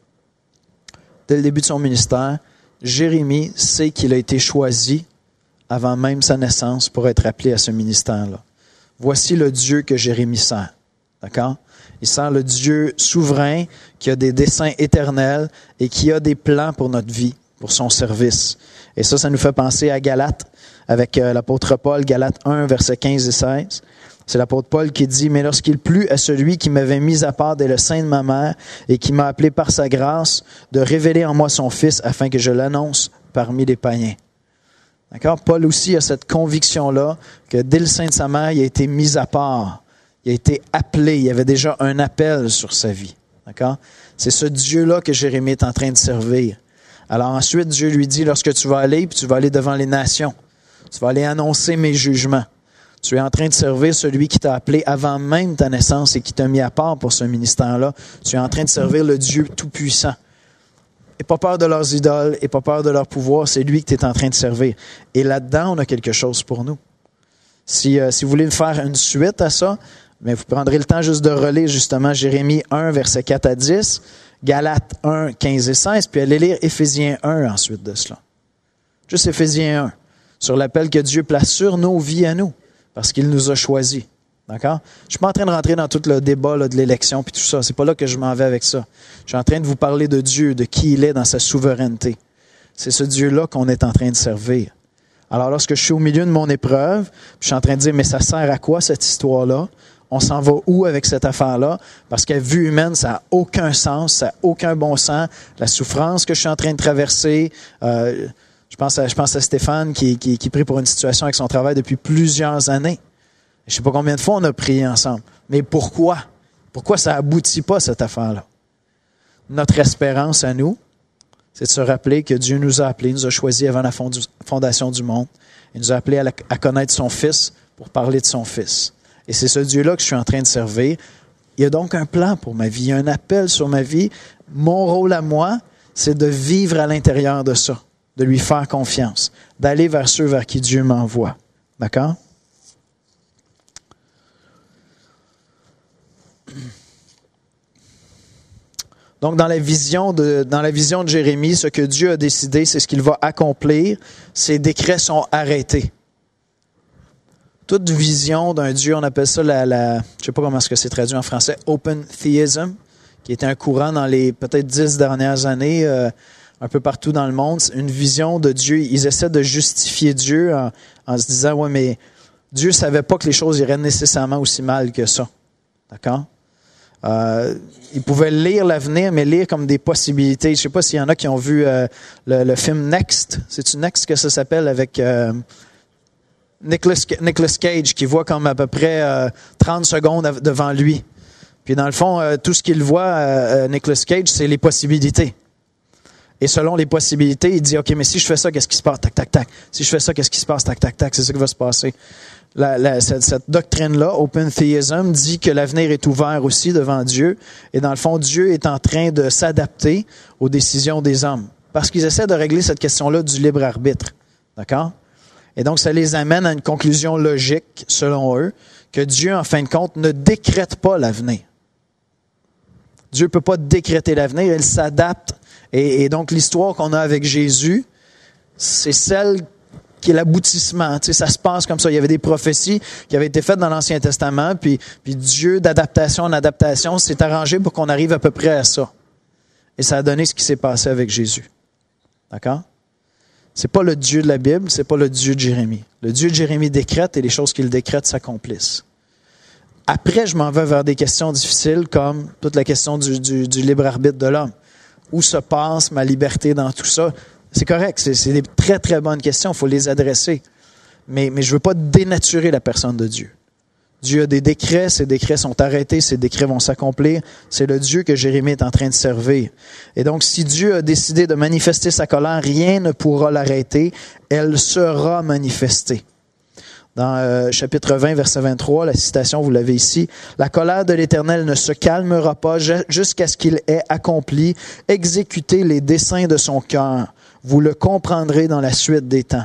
Speaker 1: Dès le début de son ministère, Jérémie sait qu'il a été choisi avant même sa naissance pour être appelé à ce ministère-là. Voici le Dieu que Jérémie sert. D'accord? Il sert le Dieu souverain qui a des desseins éternels et qui a des plans pour notre vie, pour son service. Et ça, ça nous fait penser à Galates, avec euh, l'apôtre Paul, Galates un, versets quinze et seize. C'est l'apôtre Paul qui dit « Mais lorsqu'il plut à celui qui m'avait mis à part dès le sein de ma mère et qui m'a appelé par sa grâce, de révéler en moi son Fils afin que je l'annonce parmi les païens. » D'accord? Paul aussi a cette conviction-là que dès le sein de sa mère, il a été mis à part. Il a été appelé. Il y avait déjà un appel sur sa vie. D'accord? C'est ce Dieu-là que Jérémie est en train de servir. Alors ensuite, Dieu lui dit, lorsque tu vas aller, puis tu vas aller devant les nations, tu vas aller annoncer mes jugements. Tu es en train de servir celui qui t'a appelé avant même ta naissance et qui t'a mis à part pour ce ministère-là. Tu es en train de servir le Dieu tout-puissant. Et pas peur de leurs idoles, et pas peur de leur pouvoir, c'est lui que tu es en train de servir. Et là-dedans, on a quelque chose pour nous. Si, euh, si vous voulez faire une suite à ça, mais vous prendrez le temps juste de relire justement Jérémie un, versets quatre à dix, Galates un, quinze et seize, puis allez lire Éphésiens un ensuite de cela. Juste Éphésiens un, sur l'appel que Dieu place sur nos vies à nous, parce qu'il nous a choisis. D'accord? Je suis pas en train de rentrer dans tout le débat là, de l'élection puis tout ça. C'est pas là que je m'en vais avec ça. Je suis en train de vous parler de Dieu, de qui il est dans sa souveraineté. C'est ce Dieu-là qu'on est en train de servir. Alors lorsque je suis au milieu de mon épreuve, je suis en train de dire, mais ça sert à quoi cette histoire-là? On s'en va où avec cette affaire-là? Parce qu'à vue humaine, ça n'a aucun sens, ça n'a aucun bon sens. La souffrance que je suis en train de traverser, euh, je pense à, je pense à Stéphane qui, qui, qui prie pour une situation avec son travail depuis plusieurs années. Je ne sais pas combien de fois on a prié ensemble. Mais pourquoi? Pourquoi ça aboutit pas, cette affaire-là? Notre espérance à nous, c'est de se rappeler que Dieu nous a appelés, nous a choisis avant la fondation du monde. Il nous a appelés à, la, à connaître son Fils pour parler de son Fils. Et c'est ce Dieu-là que je suis en train de servir il y a donc un plan pour ma vie, il y a un appel sur ma vie. Mon rôle à moi, c'est de vivre à l'intérieur de ça, de lui faire confiance, d'aller vers ceux vers qui Dieu m'envoie. D'accord? Donc, dans la vision de, dans la vision de Jérémie, ce que Dieu a décidé, c'est ce qu'il va accomplir. Ses décrets sont arrêtés. Toute vision d'un Dieu, on appelle ça la, la je ne sais pas comment est-ce que c'est traduit en français, open theism, qui était un courant dans les peut-être dix dernières années, euh, un peu partout dans le monde. Une vision de Dieu. Ils essaient de justifier Dieu en, en se disant, ouais, mais Dieu savait pas que les choses iraient nécessairement aussi mal que ça. D'accord? Euh, ils pouvaient lire l'avenir, mais lire comme des possibilités. Je ne sais pas s'il y en a qui ont vu euh, le, le film Next. C'est-tu Next que ça s'appelle avec euh, Nicolas, Nicolas Cage qui voit comme à peu près euh, trente secondes devant lui. Puis dans le fond, euh, tout ce qu'il voit, euh, Nicolas Cage, c'est les possibilités. Et selon les possibilités, il dit, OK, mais si je fais ça, qu'est-ce qui se passe? Tac, tac, tac. Si je fais ça, qu'est-ce qui se passe? Tac, tac, tac. C'est ça qui va se passer. La, la, cette, cette doctrine-là, Open Theism, dit que l'avenir est ouvert aussi devant Dieu. Et dans le fond, Dieu est en train de s'adapter aux décisions des hommes. Parce qu'ils essaient de régler cette question-là du libre arbitre. D'accord? Et donc, ça les amène à une conclusion logique, selon eux, que Dieu, en fin de compte, ne décrète pas l'avenir. Dieu ne peut pas décréter l'avenir, il s'adapte. Et, et donc, l'histoire qu'on a avec Jésus, c'est celle qui est l'aboutissement. Tu sais, ça se passe comme ça. Il y avait des prophéties qui avaient été faites dans l'Ancien Testament, puis, puis Dieu, d'adaptation en adaptation, s'est arrangé pour qu'on arrive à peu près à ça. Et ça a donné ce qui s'est passé avec Jésus. D'accord? C'est pas le Dieu de la Bible, c'est pas le Dieu de Jérémie. Le Dieu de Jérémie décrète et les choses qu'il décrète s'accomplissent. Après, je m'en vais vers des questions difficiles comme toute la question du, du, du libre arbitre de l'homme. Où se passe ma liberté dans tout ça? C'est correct, c'est, c'est des très, très bonnes questions, il faut les adresser. Mais, mais je ne veux pas dénaturer la personne de Dieu. Dieu a des décrets, ces décrets sont arrêtés, ces décrets vont s'accomplir. C'est le Dieu que Jérémie est en train de servir. Et donc, si Dieu a décidé de manifester sa colère, rien ne pourra l'arrêter. Elle sera manifestée. Dans euh, chapitre vingt, verset vingt-trois, la citation, vous l'avez ici. « La colère de l'Éternel ne se calmera pas jusqu'à ce qu'il ait accompli, exécuté les desseins de son cœur. Vous le comprendrez dans la suite des temps. »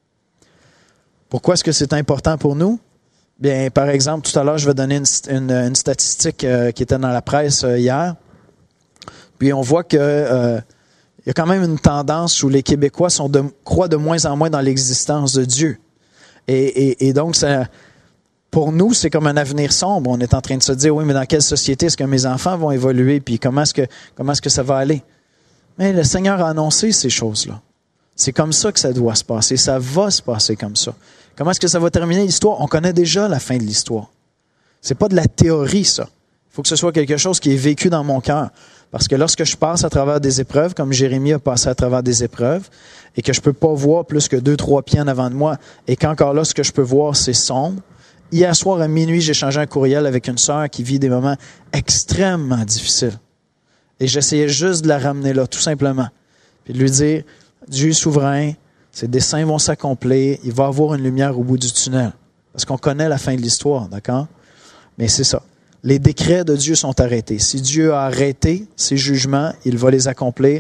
Speaker 1: Pourquoi est-ce que c'est important pour nous? Bien, par exemple, tout à l'heure, je vais donner une, une, une statistique euh, qui était dans la presse euh, hier. Puis on voit que euh, il y a quand même une tendance où les Québécois sont de, croient de moins en moins dans l'existence de Dieu. Et, et, et donc, ça, pour nous, c'est comme un avenir sombre. On est en train de se dire, oui, mais dans quelle société est-ce que mes enfants vont évoluer? Puis comment est-ce que, comment est-ce que ça va aller? Mais le Seigneur a annoncé ces choses-là. C'est comme ça que ça doit se passer. Ça va se passer comme ça. Comment est-ce que ça va terminer l'histoire? On connaît déjà la fin de l'histoire. C'est pas de la théorie, ça. Il faut que ce soit quelque chose qui est vécu dans mon cœur. Parce que lorsque je passe à travers des épreuves, comme Jérémie a passé à travers des épreuves, et que je peux pas voir plus que deux, trois pieds en avant de moi, et qu'encore là, ce que je peux voir, c'est sombre. Hier soir, à minuit, j'ai échangé un courriel avec une sœur qui vit des moments extrêmement difficiles. Et j'essayais juste de la ramener là, tout simplement. Puis de lui dire, Dieu est souverain, ses desseins vont s'accomplir, il va y avoir une lumière au bout du tunnel. Parce qu'on connaît la fin de l'histoire, d'accord? Mais c'est ça. Les décrets de Dieu sont arrêtés. Si Dieu a arrêté ses jugements, il va les accomplir.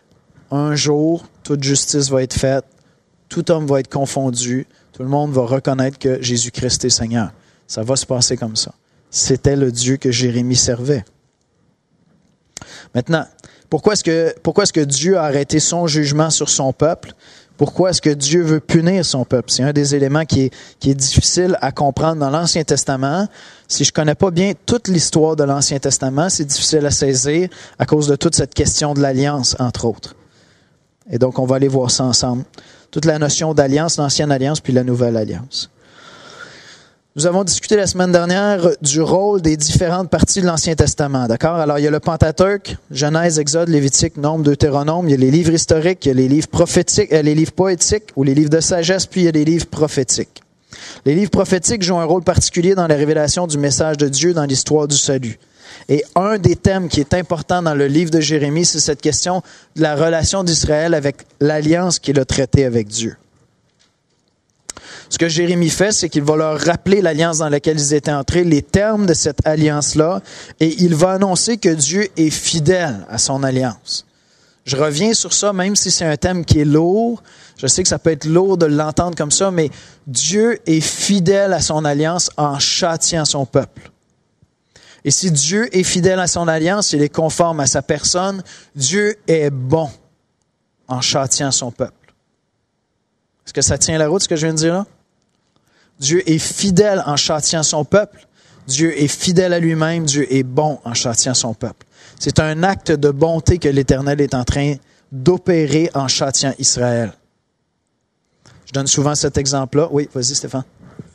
Speaker 1: Un jour, toute justice va être faite, tout homme va être confondu, tout le monde va reconnaître que Jésus-Christ est Seigneur. Ça va se passer comme ça. C'était le Dieu que Jérémie servait. Maintenant, pourquoi est-ce que, pourquoi est-ce que Dieu a arrêté son jugement sur son peuple? Pourquoi est-ce que Dieu veut punir son peuple? C'est un des éléments qui est, qui est difficile à comprendre dans l'Ancien Testament. Si je connais pas bien toute l'histoire de l'Ancien Testament, c'est difficile à saisir à cause de toute cette question de l'alliance, entre autres. Et donc, on va aller voir ça ensemble. Toute la notion d'alliance, l'ancienne alliance, puis la nouvelle alliance. Nous avons discuté la semaine dernière du rôle des différentes parties de l'Ancien Testament, d'accord? Alors, il y a le Pentateuque, Genèse, Exode, Lévitique, Nombre, Deutéronome, il y a les livres historiques, il y a les livres prophétiques, euh, les livres poétiques ou les livres de sagesse, puis il y a les livres prophétiques. Les livres prophétiques jouent un rôle particulier dans la révélation du message de Dieu dans l'histoire du salut. Et un des thèmes qui est important dans le livre de Jérémie, c'est cette question de la relation d'Israël avec l'alliance qu'il a traitée avec Dieu. ce que Jérémie fait, c'est qu'il va leur rappeler l'alliance dans laquelle ils étaient entrés, les termes de cette alliance-là, et il va annoncer que Dieu est fidèle à son alliance. Je reviens sur ça, même si c'est un thème qui est lourd. Je sais que ça peut être lourd de l'entendre comme ça, mais Dieu est fidèle à son alliance en châtiant son peuple. Et si Dieu est fidèle à son alliance, il est conforme à sa personne, Dieu est bon en châtiant son peuple. Est-ce que ça tient la route, ce que je viens de dire là? Dieu est fidèle en châtiant son peuple. Dieu est fidèle à lui-même. Dieu est bon en châtiant son peuple. C'est un acte de bonté que l'Éternel est en train d'opérer en châtiant Israël. Je donne souvent cet exemple-là. Oui, vas-y Stéphane.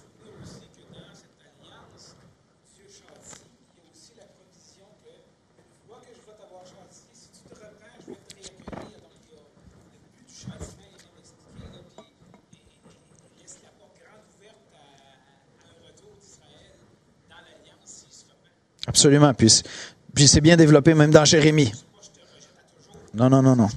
Speaker 1: Absolument. Puis, puis c'est bien développé même dans Jérémie. Non, non, non, non.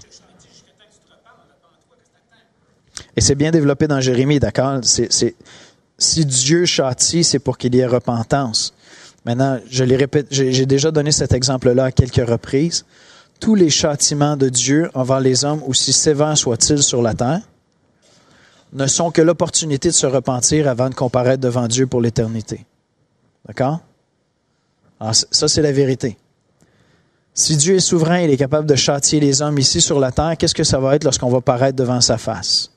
Speaker 1: Et c'est bien développé dans Jérémie, d'accord? C'est, c'est, si Dieu châtie, c'est pour qu'il y ait repentance. Maintenant, je les répète, j'ai, j'ai déjà donné cet exemple-là à quelques reprises. Tous les châtiments de Dieu envers les hommes, aussi sévères soient-ils sur la terre, ne sont que l'opportunité de se repentir avant de comparaître devant Dieu pour l'éternité. D'accord? Alors, ça, c'est la vérité. Si Dieu est souverain, il est capable de châtier les hommes ici sur la terre, qu'est-ce que ça va être lorsqu'on va paraître devant sa face?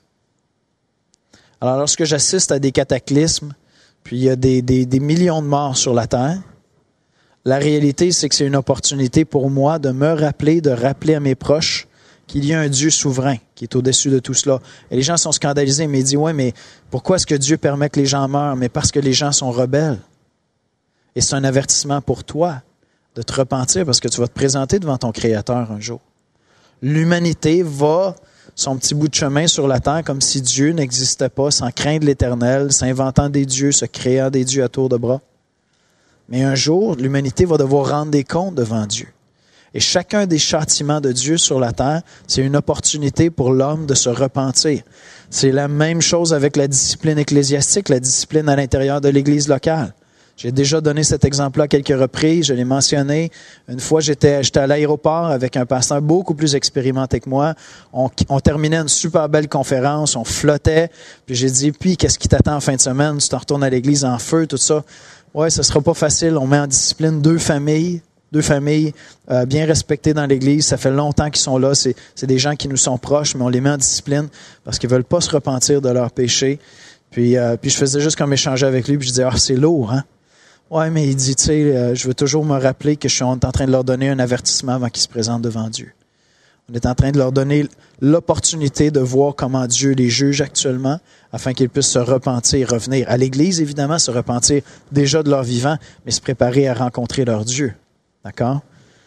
Speaker 1: Alors, lorsque j'assiste à des cataclysmes, puis il y a des, des, des millions de morts sur la terre, la réalité, c'est que c'est une opportunité pour moi de me rappeler, de rappeler à mes proches qu'il y a un Dieu souverain qui est au-dessus de tout cela. Et les gens sont scandalisés, mais ils disent, ouais, mais pourquoi est-ce que Dieu permet que les gens meurent? Mais parce que les gens sont rebelles. Et c'est un avertissement pour toi de te repentir parce que tu vas te présenter devant ton Créateur un jour. L'humanité va son petit bout de chemin sur la terre comme si Dieu n'existait pas, sans craindre l'Éternel, s'inventant des dieux, se créant des dieux à tour de bras. Mais un jour, l'humanité va devoir rendre des comptes devant Dieu. Et chacun des châtiments de Dieu sur la terre, c'est une opportunité pour l'homme de se repentir. C'est la même chose avec la discipline ecclésiastique, la discipline à l'intérieur de l'Église locale. J'ai déjà donné cet exemple-là à quelques reprises, je l'ai mentionné. Une fois, j'étais, j'étais à l'aéroport avec un pasteur beaucoup plus expérimenté que moi. On, on terminait une super belle conférence, on flottait. Puis j'ai dit, puis qu'est-ce qui t'attend en fin de semaine? Tu t'en retournes à l'église en feu, tout ça. Ouais, ce sera pas facile. On met en discipline deux familles, deux familles euh, bien respectées dans l'église. Ça fait longtemps qu'ils sont là. C'est, c'est des gens qui nous sont proches, mais on les met en discipline parce qu'ils veulent pas se repentir de leurs péchés. Puis, euh, puis je faisais juste comme échanger avec lui, puis je disais, ah, oh, c'est lourd, hein? Ouais, mais il dit, tu sais, euh, je veux toujours me rappeler que je suis en train de leur donner un avertissement avant qu'ils se présentent devant Dieu. On est en train de leur donner l'opportunité de voir comment Dieu les juge actuellement afin qu'ils puissent se repentir, revenir à l'Église, évidemment, se repentir déjà de leur vivant, mais se préparer à rencontrer leur Dieu. D'accord?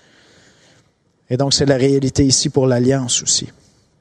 Speaker 1: Et donc, c'est la réalité ici pour l'Alliance aussi.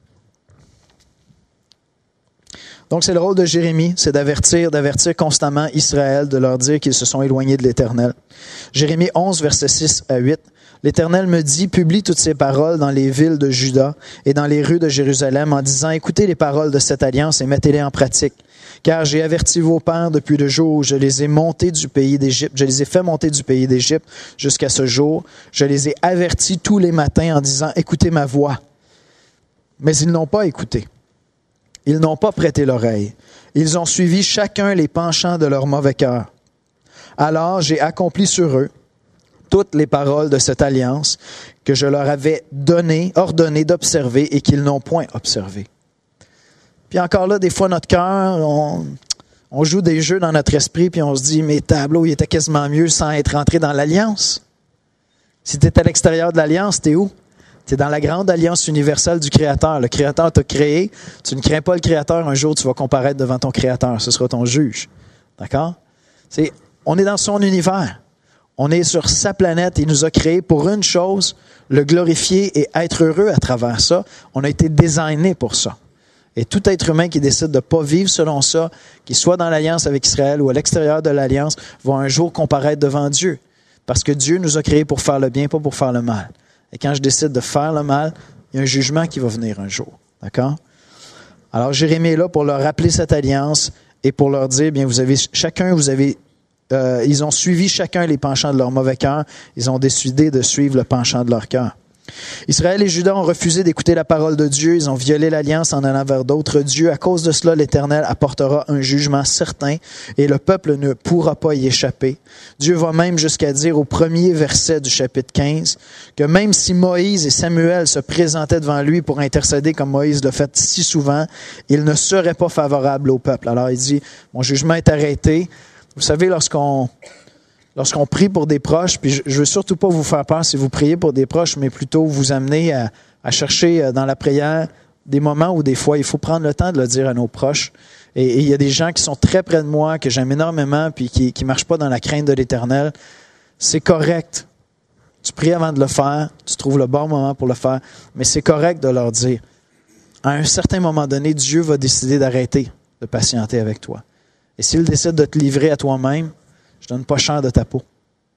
Speaker 1: Donc, c'est le rôle de Jérémie, c'est d'avertir, d'avertir constamment Israël, de leur dire qu'ils se sont éloignés de l'Éternel. Jérémie onze, versets six à huit. L'Éternel me dit, publie toutes ces paroles dans les villes de Juda et dans les rues de Jérusalem en disant, écoutez les paroles de cette alliance et mettez-les en pratique. Car j'ai averti vos pères depuis le jour où je les ai montés du pays d'Égypte, je les ai fait monter du pays d'Égypte jusqu'à ce jour. Je les ai avertis tous les matins en disant, écoutez ma voix. Mais ils n'ont pas écouté. Ils n'ont pas prêté l'oreille. Ils ont suivi chacun les penchants de leur mauvais cœur. Alors j'ai accompli sur eux toutes les paroles de cette alliance que je leur avais donné, ordonné d'observer et qu'ils n'ont point observé. Puis encore là, des fois, notre cœur, on, on joue des jeux dans notre esprit puis on se dit, mais tableau, il était quasiment mieux sans être entré dans l'alliance. Si tu es à l'extérieur de l'alliance, t'es où? Tu es dans la grande alliance universelle du Créateur. Le Créateur t'a créé. Tu ne crains pas le Créateur. Un jour, tu vas comparaître devant ton Créateur. Ce sera ton juge. D'accord? C'est, on est dans son univers. On est sur sa planète. Il nous a créé pour une chose, le glorifier et être heureux à travers ça. On a été designé pour ça. Et tout être humain qui décide de ne pas vivre selon ça, qu'il soit dans l'alliance avec Israël ou à l'extérieur de l'alliance, va un jour comparaître devant Dieu. Parce que Dieu nous a créés pour faire le bien, pas pour faire le mal. Et quand je décide de faire le mal, il y a un jugement qui va venir un jour. D'accord? Alors, Jérémie est là pour leur rappeler cette alliance, et pour leur dire, bien, vous avez chacun, vous avez, euh, ils ont suivi chacun les penchants de leur mauvais cœur. Ils ont décidé de suivre le penchant de leur cœur. Israël et Juda ont refusé d'écouter la parole de Dieu. Ils ont violé l'alliance en allant vers d'autres dieux. À cause de cela, l'Éternel apportera un jugement certain et le peuple ne pourra pas y échapper. Dieu va même jusqu'à dire au premier verset du chapitre quinze que même si Moïse et Samuel se présentaient devant lui pour intercéder comme Moïse l'a fait si souvent, il ne serait pas favorable au peuple. Alors il dit, mon jugement est arrêté. Vous savez, lorsqu'on... Lorsqu'on prie pour des proches, puis je ne veux surtout pas vous faire peur si vous priez pour des proches, mais plutôt vous amener à, à chercher dans la prière des moments où des fois il faut prendre le temps de le dire à nos proches. Et, et il y a des gens qui sont très près de moi, que j'aime énormément, puis qui ne marchent pas dans la crainte de l'Éternel. C'est correct. Tu pries avant de le faire, tu trouves le bon moment pour le faire, mais c'est correct de leur dire. À un certain moment donné, Dieu va décider d'arrêter de patienter avec toi. Et s'il décide de te livrer à toi-même, je donne pas cher de ta peau.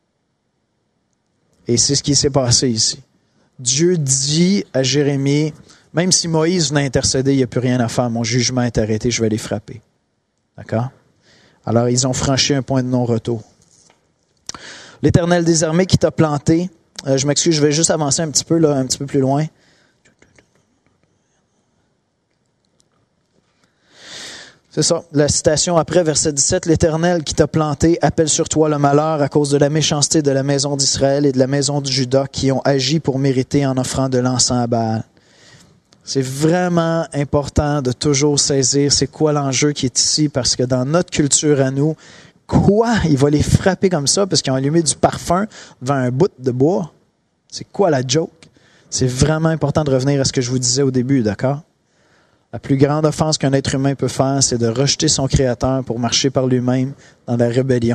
Speaker 1: Et c'est ce qui s'est passé ici. Dieu dit à Jérémie, même si Moïse venait intercéder, il n'y a plus rien à faire, mon jugement est arrêté, je vais les frapper. D'accord? Alors ils ont franchi un point de non-retour. L'Éternel des armées qui t'a planté, euh, je m'excuse, je vais juste avancer un petit peu, là, un petit peu plus loin. C'est ça, la citation après, verset dix-sept, « L'Éternel qui t'a planté appelle sur toi le malheur à cause de la méchanceté de la maison d'Israël et de la maison de Juda qui ont agi pour mériter en offrant de l'encens à Baal. » C'est vraiment important de toujours saisir c'est quoi l'enjeu qui est ici, parce que dans notre culture à nous, quoi? Il va les frapper comme ça parce qu'ils ont allumé du parfum devant un bout de bois. C'est quoi la joke? C'est vraiment important de revenir à ce que je vous disais au début, d'accord? La plus grande offense qu'un être humain peut faire, c'est de rejeter son Créateur pour marcher par lui-même dans la rébellion.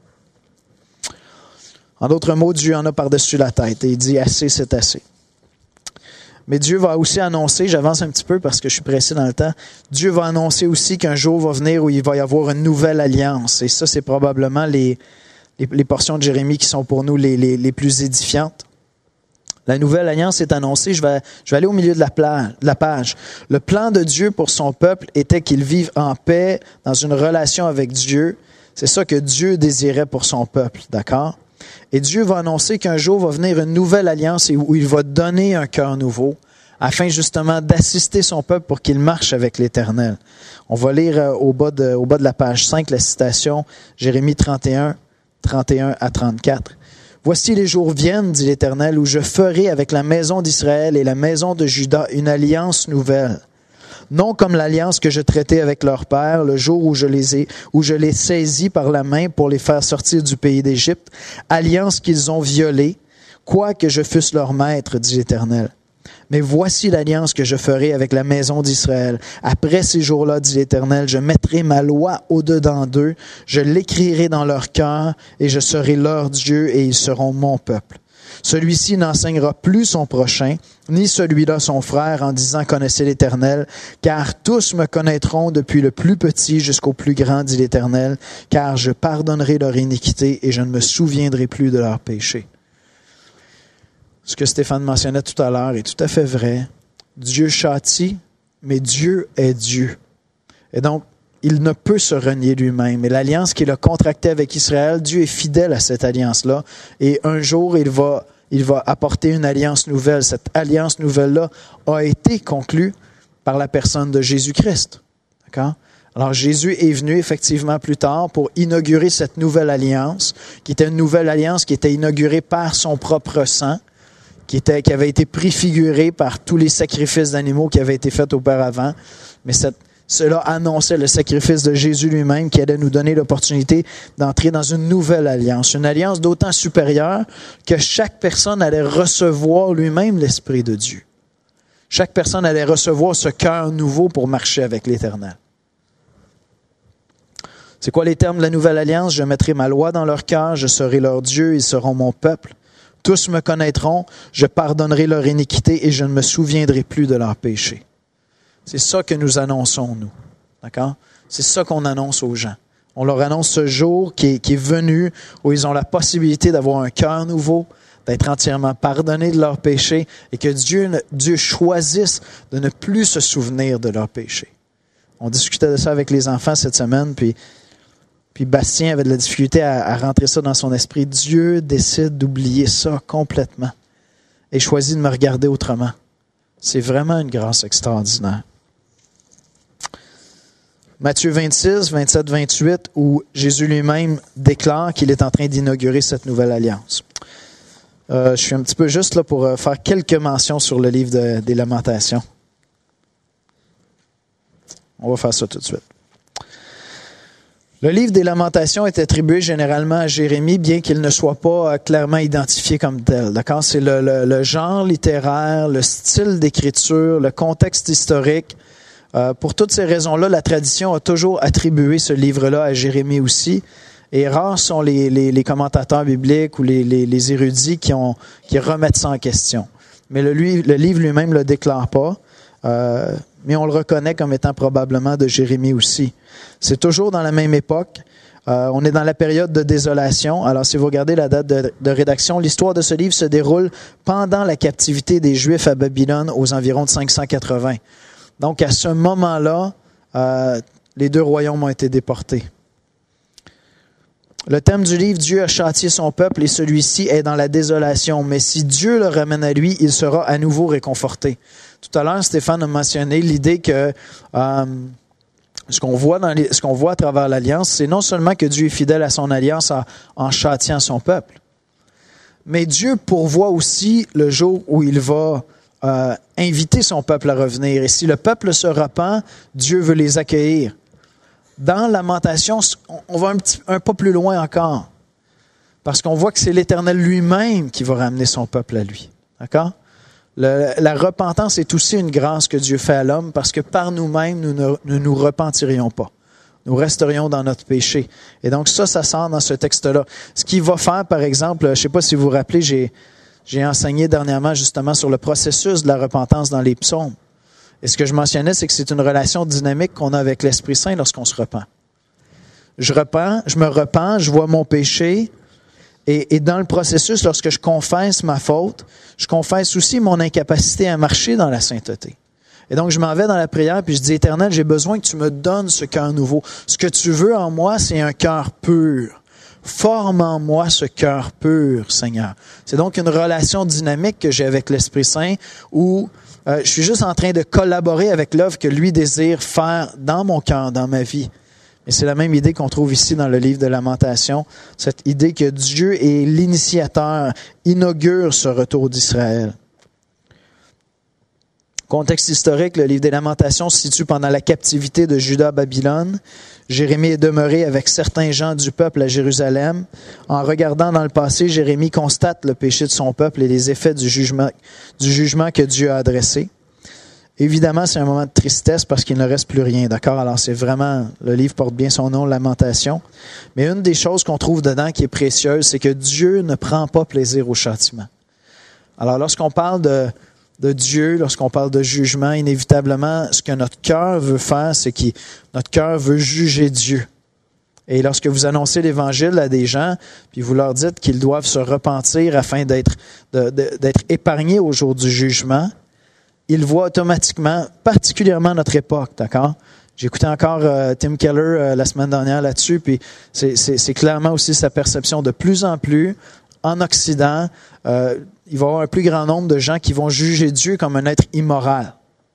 Speaker 1: En d'autres mots, Dieu en a par-dessus la tête et il dit « assez, c'est assez ». Mais Dieu va aussi annoncer, j'avance un petit peu parce que je suis pressé dans le temps, Dieu va annoncer aussi qu'un jour va venir où il va y avoir une nouvelle alliance. Et ça, c'est probablement les, les, les portions de Jérémie qui sont pour nous les, les, les plus édifiantes. La nouvelle alliance est annoncée. Je vais, je vais aller au milieu de la, pla, de la page. Le plan de Dieu pour son peuple était qu'il vive en paix, dans une relation avec Dieu. C'est ça que Dieu désirait pour son peuple, d'accord? Et Dieu va annoncer qu'un jour va venir une nouvelle alliance où il va donner un cœur nouveau, afin justement d'assister son peuple pour qu'il marche avec l'Éternel. On va lire au bas de, au bas de la page cinq la citation, Jérémie trente et un, trente et un à trente-quatre. « Voici les jours viennent, dit l'Éternel, où je ferai avec la maison d'Israël et la maison de Juda une alliance nouvelle. Non comme l'alliance que je traitais avec leur père, le jour où je les ai, où je les saisis par la main pour les faire sortir du pays d'Égypte, alliance qu'ils ont violée, quoique je fusse leur maître, dit l'Éternel. Mais voici l'alliance que je ferai avec la maison d'Israël. Après ces jours-là, dit l'Éternel, je mettrai ma loi au-dedans d'eux, je l'écrirai dans leur cœur, et je serai leur Dieu, et ils seront mon peuple. Celui-ci n'enseignera plus son prochain, ni celui-là son frère, en disant « Connaissez l'Éternel », car tous me connaîtront depuis le plus petit jusqu'au plus grand, dit l'Éternel, car je pardonnerai leur iniquité, et je ne me souviendrai plus de leurs péchés. Ce que Stéphane mentionnait tout à l'heure est tout à fait vrai. Dieu châtie, mais Dieu est Dieu. Et donc, il ne peut se renier lui-même. Et l'alliance qu'il a contractée avec Israël, Dieu est fidèle à cette alliance-là. Et un jour, il va, il va apporter une alliance nouvelle. Cette alliance nouvelle-là a été conclue par la personne de Jésus-Christ. D'accord? Alors, Jésus est venu effectivement plus tard pour inaugurer cette nouvelle alliance, qui était une nouvelle alliance qui était inaugurée par son propre sang, qui, était, qui avait été préfiguré par tous les sacrifices d'animaux qui avaient été faits auparavant. Mais cette, cela annonçait le sacrifice de Jésus lui-même qui allait nous donner l'opportunité d'entrer dans une nouvelle alliance. Une alliance d'autant supérieure que chaque personne allait recevoir lui-même l'Esprit de Dieu. Chaque personne allait recevoir ce cœur nouveau pour marcher avec l'Éternel. C'est quoi les termes de la nouvelle alliance? Je mettrai ma loi dans leur cœur, je serai leur Dieu, ils seront mon peuple. Tous me connaîtront, je pardonnerai leur iniquité et je ne me souviendrai plus de leurs péchés. C'est ça que nous annonçons, nous. D'accord? C'est ça qu'on annonce aux gens. On leur annonce ce jour qui est, qui est venu, où ils ont la possibilité d'avoir un cœur nouveau, d'être entièrement pardonnés de leurs péchés et que Dieu, Dieu choisisse de ne plus se souvenir de leurs péchés. On discutait de ça avec les enfants cette semaine, puis, puis Bastien avait de la difficulté à, à rentrer ça dans son esprit. Dieu décide d'oublier ça complètement et choisit de me regarder autrement. C'est vraiment une grâce extraordinaire. Matthieu vingt-six, vingt-sept, vingt-huit, où Jésus lui-même déclare qu'il est en train d'inaugurer cette nouvelle alliance. Euh, je suis un petit peu juste là pour faire quelques mentions sur le livre de, des Lamentations. On va faire ça tout de suite. Le livre des Lamentations est attribué généralement à Jérémie, bien qu'il ne soit pas clairement identifié comme tel. D'accord? C'est le, le, le genre littéraire, le style d'écriture, le contexte historique. Euh, pour toutes ces raisons-là, la tradition a toujours attribué ce livre-là à Jérémie aussi. Et rares sont les, les, les commentateurs bibliques ou les, les, les érudits qui, ont, qui remettent ça en question. Mais le, lui, le livre lui-même ne le déclare pas. Euh, mais on le reconnaît comme étant probablement de Jérémie aussi. C'est toujours dans la même époque. Euh, on est dans la période de désolation. Alors, si vous regardez la date de, de rédaction, l'histoire de ce livre se déroule pendant la captivité des Juifs à Babylone aux environs de cinq cent quatre-vingts. Donc, à ce moment-là, euh, les deux royaumes ont été déportés. Le thème du livre, Dieu a châtié son peuple et celui-ci est dans la désolation. Mais si Dieu le ramène à lui, il sera à nouveau réconforté. Tout à l'heure, Stéphane a mentionné l'idée que euh, ce qu'on voit dans les, ce qu'on voit à travers l'Alliance, c'est non seulement que Dieu est fidèle à son alliance en, en châtiant son peuple, mais Dieu pourvoit aussi le jour où il va euh, inviter son peuple à revenir. Et si le peuple se repent, Dieu veut les accueillir. Dans Lamentation, on va un, petit, un pas plus loin encore, parce qu'on voit que c'est l'Éternel lui-même qui va ramener son peuple à lui. D'accord? Le, la repentance est aussi une grâce que Dieu fait à l'homme, parce que par nous-mêmes, nous ne nous, nous repentirions pas. Nous resterions dans notre péché. Et donc ça, ça sort dans ce texte-là. Ce qu'il va faire, par exemple, je ne sais pas si vous vous rappelez, j'ai, j'ai enseigné dernièrement justement sur le processus de la repentance dans les psaumes. Et ce que je mentionnais, c'est que c'est une relation dynamique qu'on a avec l'Esprit Saint lorsqu'on se repent. Je repens, je me repens, je vois mon péché, et, et dans le processus, lorsque je confesse ma faute, je confesse aussi mon incapacité à marcher dans la sainteté. Et donc, je m'en vais dans la prière, puis je dis, Éternel, j'ai besoin que tu me donnes ce cœur nouveau. Ce que tu veux en moi, c'est un cœur pur. Forme en moi ce cœur pur, Seigneur. C'est donc une relation dynamique que j'ai avec l'Esprit Saint, où Euh, je suis juste en train de collaborer avec l'œuvre que lui désire faire dans mon cœur, dans ma vie. Et c'est la même idée qu'on trouve ici dans le livre de Lamentations, cette idée que Dieu est l'initiateur, inaugure ce retour d'Israël. Contexte historique, le livre des Lamentations se situe pendant la captivité de Juda à Babylone. Jérémie est demeuré avec certains gens du peuple à Jérusalem. En regardant dans le passé, Jérémie constate le péché de son peuple et les effets du jugement, du jugement que Dieu a adressé. Évidemment, c'est un moment de tristesse parce qu'il ne reste plus rien, d'accord? Alors, c'est vraiment, le livre porte bien son nom, Lamentation. Mais une des choses qu'on trouve dedans qui est précieuse, c'est que Dieu ne prend pas plaisir au châtiment. Alors, lorsqu'on parle de de Dieu, lorsqu'on parle de jugement, inévitablement, ce que notre cœur veut faire, c'est que notre cœur veut juger Dieu. Et lorsque vous annoncez l'Évangile à des gens, puis vous leur dites qu'ils doivent se repentir afin d'être, de, de, d'être épargnés au jour du jugement, ils voient automatiquement, particulièrement notre époque, d'accord? J'ai écouté encore euh, Tim Keller euh, la semaine dernière là-dessus, puis c'est, c'est, c'est clairement aussi sa perception de plus en plus, en Occident, euh, il va y avoir un plus grand nombre de gens qui vont juger Dieu comme un être immoral.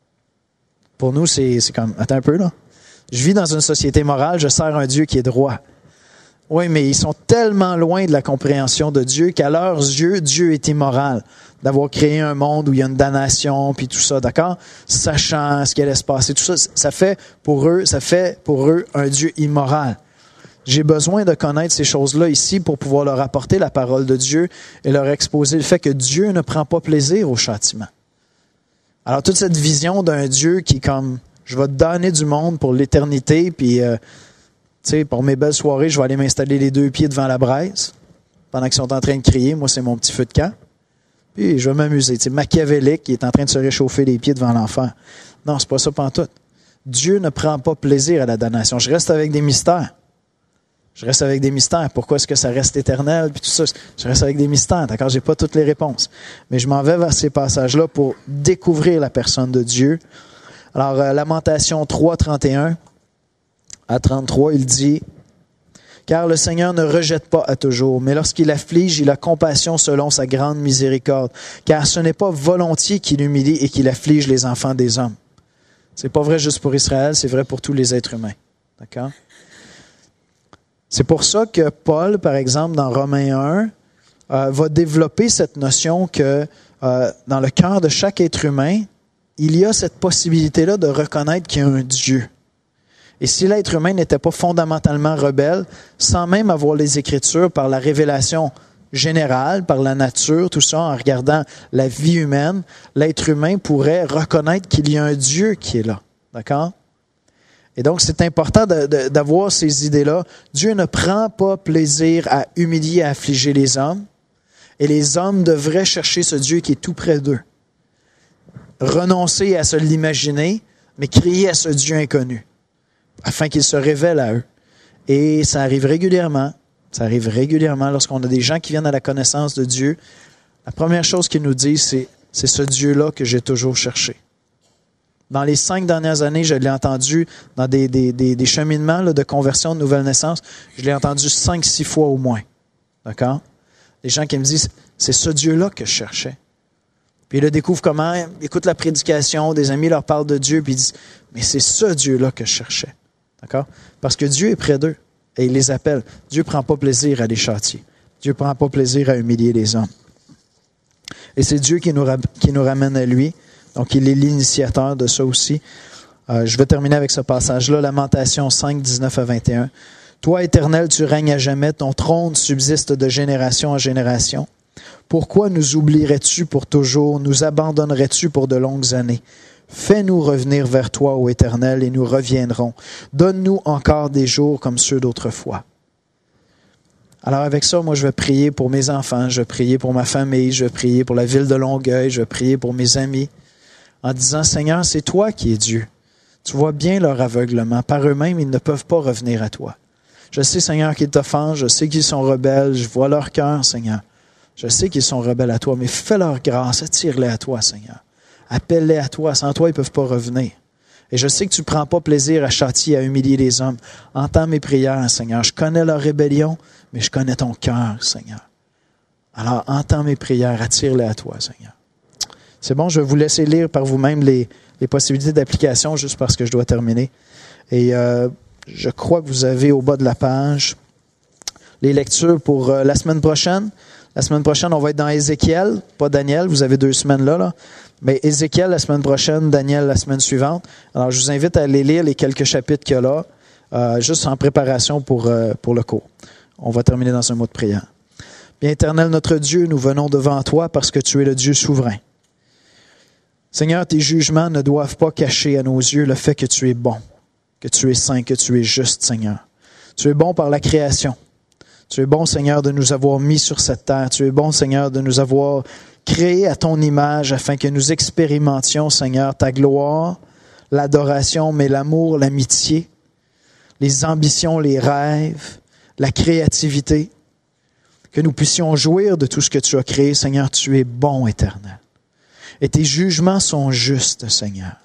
Speaker 1: Pour nous, c'est, c'est comme, attends un peu là. Je vis dans une société morale, je sers un Dieu qui est droit. Oui, mais ils sont tellement loin de la compréhension de Dieu qu'à leurs yeux, Dieu est immoral. D'avoir créé un monde où il y a une damnation, puis tout ça, d'accord? Sachant ce qui allait se passer, tout ça, ça fait pour eux, ça fait pour eux un Dieu immoral. J'ai besoin de connaître ces choses-là ici pour pouvoir leur apporter la parole de Dieu et leur exposer le fait que Dieu ne prend pas plaisir au châtiment. Alors, toute cette vision d'un Dieu qui, comme, je vais te donner du monde pour l'éternité, puis, euh, tu sais, pour mes belles soirées, je vais aller m'installer les deux pieds devant la braise pendant qu'ils sont en train de crier. Moi, c'est mon petit feu de camp. Puis, je vais m'amuser. Tu sais, Machiavélique qui est en train de se réchauffer les pieds devant l'enfer. Non, c'est pas ça pantoute. Dieu ne prend pas plaisir à la damnation. Je reste avec des mystères. Je reste avec des mystères. Pourquoi est-ce que ça reste éternel? Puis tout ça, je reste avec des mystères. D'accord? J'ai pas toutes les réponses. Mais je m'en vais vers ces passages-là pour découvrir la personne de Dieu. Alors, euh, Lamentation trois, trente et un à trente-trois, il dit « Car le Seigneur ne rejette pas à toujours, mais lorsqu'il afflige, il a compassion selon sa grande miséricorde. Car ce n'est pas volontiers qu'il humilie et qu'il afflige les enfants des hommes. » C'est pas vrai juste pour Israël, c'est vrai pour tous les êtres humains. D'accord? C'est pour ça que Paul, par exemple, dans Romains un, euh, va développer cette notion que euh, dans le cœur de chaque être humain, il y a cette possibilité-là de reconnaître qu'il y a un Dieu. Et si l'être humain n'était pas fondamentalement rebelle, sans même avoir les Écritures, par la révélation générale, par la nature, tout ça, en regardant la vie humaine, l'être humain pourrait reconnaître qu'il y a un Dieu qui est là. D'accord? Et donc, c'est important de, de, d'avoir ces idées-là. Dieu ne prend pas plaisir à humilier, à affliger les hommes. Et les hommes devraient chercher ce Dieu qui est tout près d'eux. Renoncer à se l'imaginer, mais crier à ce Dieu inconnu, afin qu'il se révèle à eux. Et ça arrive régulièrement. Ça arrive régulièrement lorsqu'on a des gens qui viennent à la connaissance de Dieu. La première chose qu'ils nous disent, c'est « c'est ce Dieu-là que j'ai toujours cherché ». Dans les cinq dernières années, je l'ai entendu dans des, des, des, des cheminements là, de conversion, de nouvelle naissance. Je l'ai entendu cinq, six fois au moins. D'accord? Des gens qui me disent, c'est ce Dieu-là que je cherchais. Puis ils le découvrent comment, ils écoutent la prédication, des amis leur parlent de Dieu, puis ils disent, mais c'est ce Dieu-là que je cherchais. D'accord? Parce que Dieu est près d'eux et il les appelle. Dieu ne prend pas plaisir à les châtier. Dieu ne prend pas plaisir à humilier les hommes. Et c'est Dieu qui nous, qui nous ramène à lui. Donc, il est l'initiateur de ça aussi. Euh, je vais terminer avec ce passage-là, Lamentation cinq, dix-neuf à vingt et un. « Toi, Éternel, tu règnes à jamais, ton trône subsiste de génération en génération. Pourquoi nous oublierais-tu pour toujours, nous abandonnerais-tu pour de longues années? Fais-nous revenir vers toi, ô Éternel, et nous reviendrons. Donne-nous encore des jours comme ceux d'autrefois. » Alors avec ça, moi je vais prier pour mes enfants, je vais prier pour ma famille, je vais prier pour la ville de Longueuil, je vais prier pour mes amis, en disant, Seigneur, c'est toi qui es Dieu. Tu vois bien leur aveuglement. Par eux-mêmes, ils ne peuvent pas revenir à toi. Je sais, Seigneur, qu'ils t'offensent, je sais qu'ils sont rebelles, je vois leur cœur, Seigneur. Je sais qu'ils sont rebelles à toi, mais fais leur grâce, attire-les à toi, Seigneur. Appelle-les à toi, sans toi, ils ne peuvent pas revenir. Et je sais que tu ne prends pas plaisir à châtier, à humilier les hommes. Entends mes prières, Seigneur. Je connais leur rébellion, mais je connais ton cœur, Seigneur. Alors, entends mes prières, attire-les à toi, Seigneur. C'est bon, je vais vous laisser lire par vous-même les, les possibilités d'application, juste parce que je dois terminer. Et euh, je crois que vous avez au bas de la page les lectures pour euh, la semaine prochaine. La semaine prochaine, on va être dans Ézéchiel, pas Daniel, vous avez deux semaines là, là. Mais Ézéchiel la semaine prochaine, Daniel la semaine suivante. Alors, je vous invite à aller lire les quelques chapitres qu'il y a là, euh, juste en préparation pour, euh, pour le cours. On va terminer dans un mot de prière. Bien, Éternel, notre Dieu, nous venons devant toi parce que tu es le Dieu souverain. Seigneur, tes jugements ne doivent pas cacher à nos yeux le fait que tu es bon, que tu es saint, que tu es juste, Seigneur. Tu es bon par la création. Tu es bon, Seigneur, de nous avoir mis sur cette terre. Tu es bon, Seigneur, de nous avoir créés à ton image afin que nous expérimentions, Seigneur, ta gloire, l'adoration, mais l'amour, l'amitié, les ambitions, les rêves, la créativité, que nous puissions jouir de tout ce que tu as créé. Seigneur, tu es bon, Éternel. Et tes jugements sont justes, Seigneur.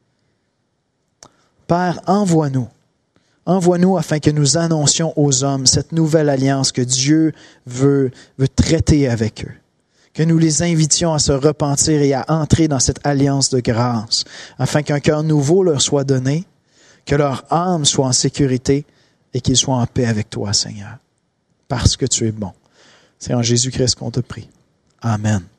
Speaker 1: Père, envoie-nous. Envoie-nous afin que nous annoncions aux hommes cette nouvelle alliance que Dieu veut, veut traiter avec eux. Que nous les invitions à se repentir et à entrer dans cette alliance de grâce, afin qu'un cœur nouveau leur soit donné, que leur âme soit en sécurité et qu'ils soient en paix avec toi, Seigneur. Parce que tu es bon. C'est en Jésus-Christ qu'on te prie. Amen.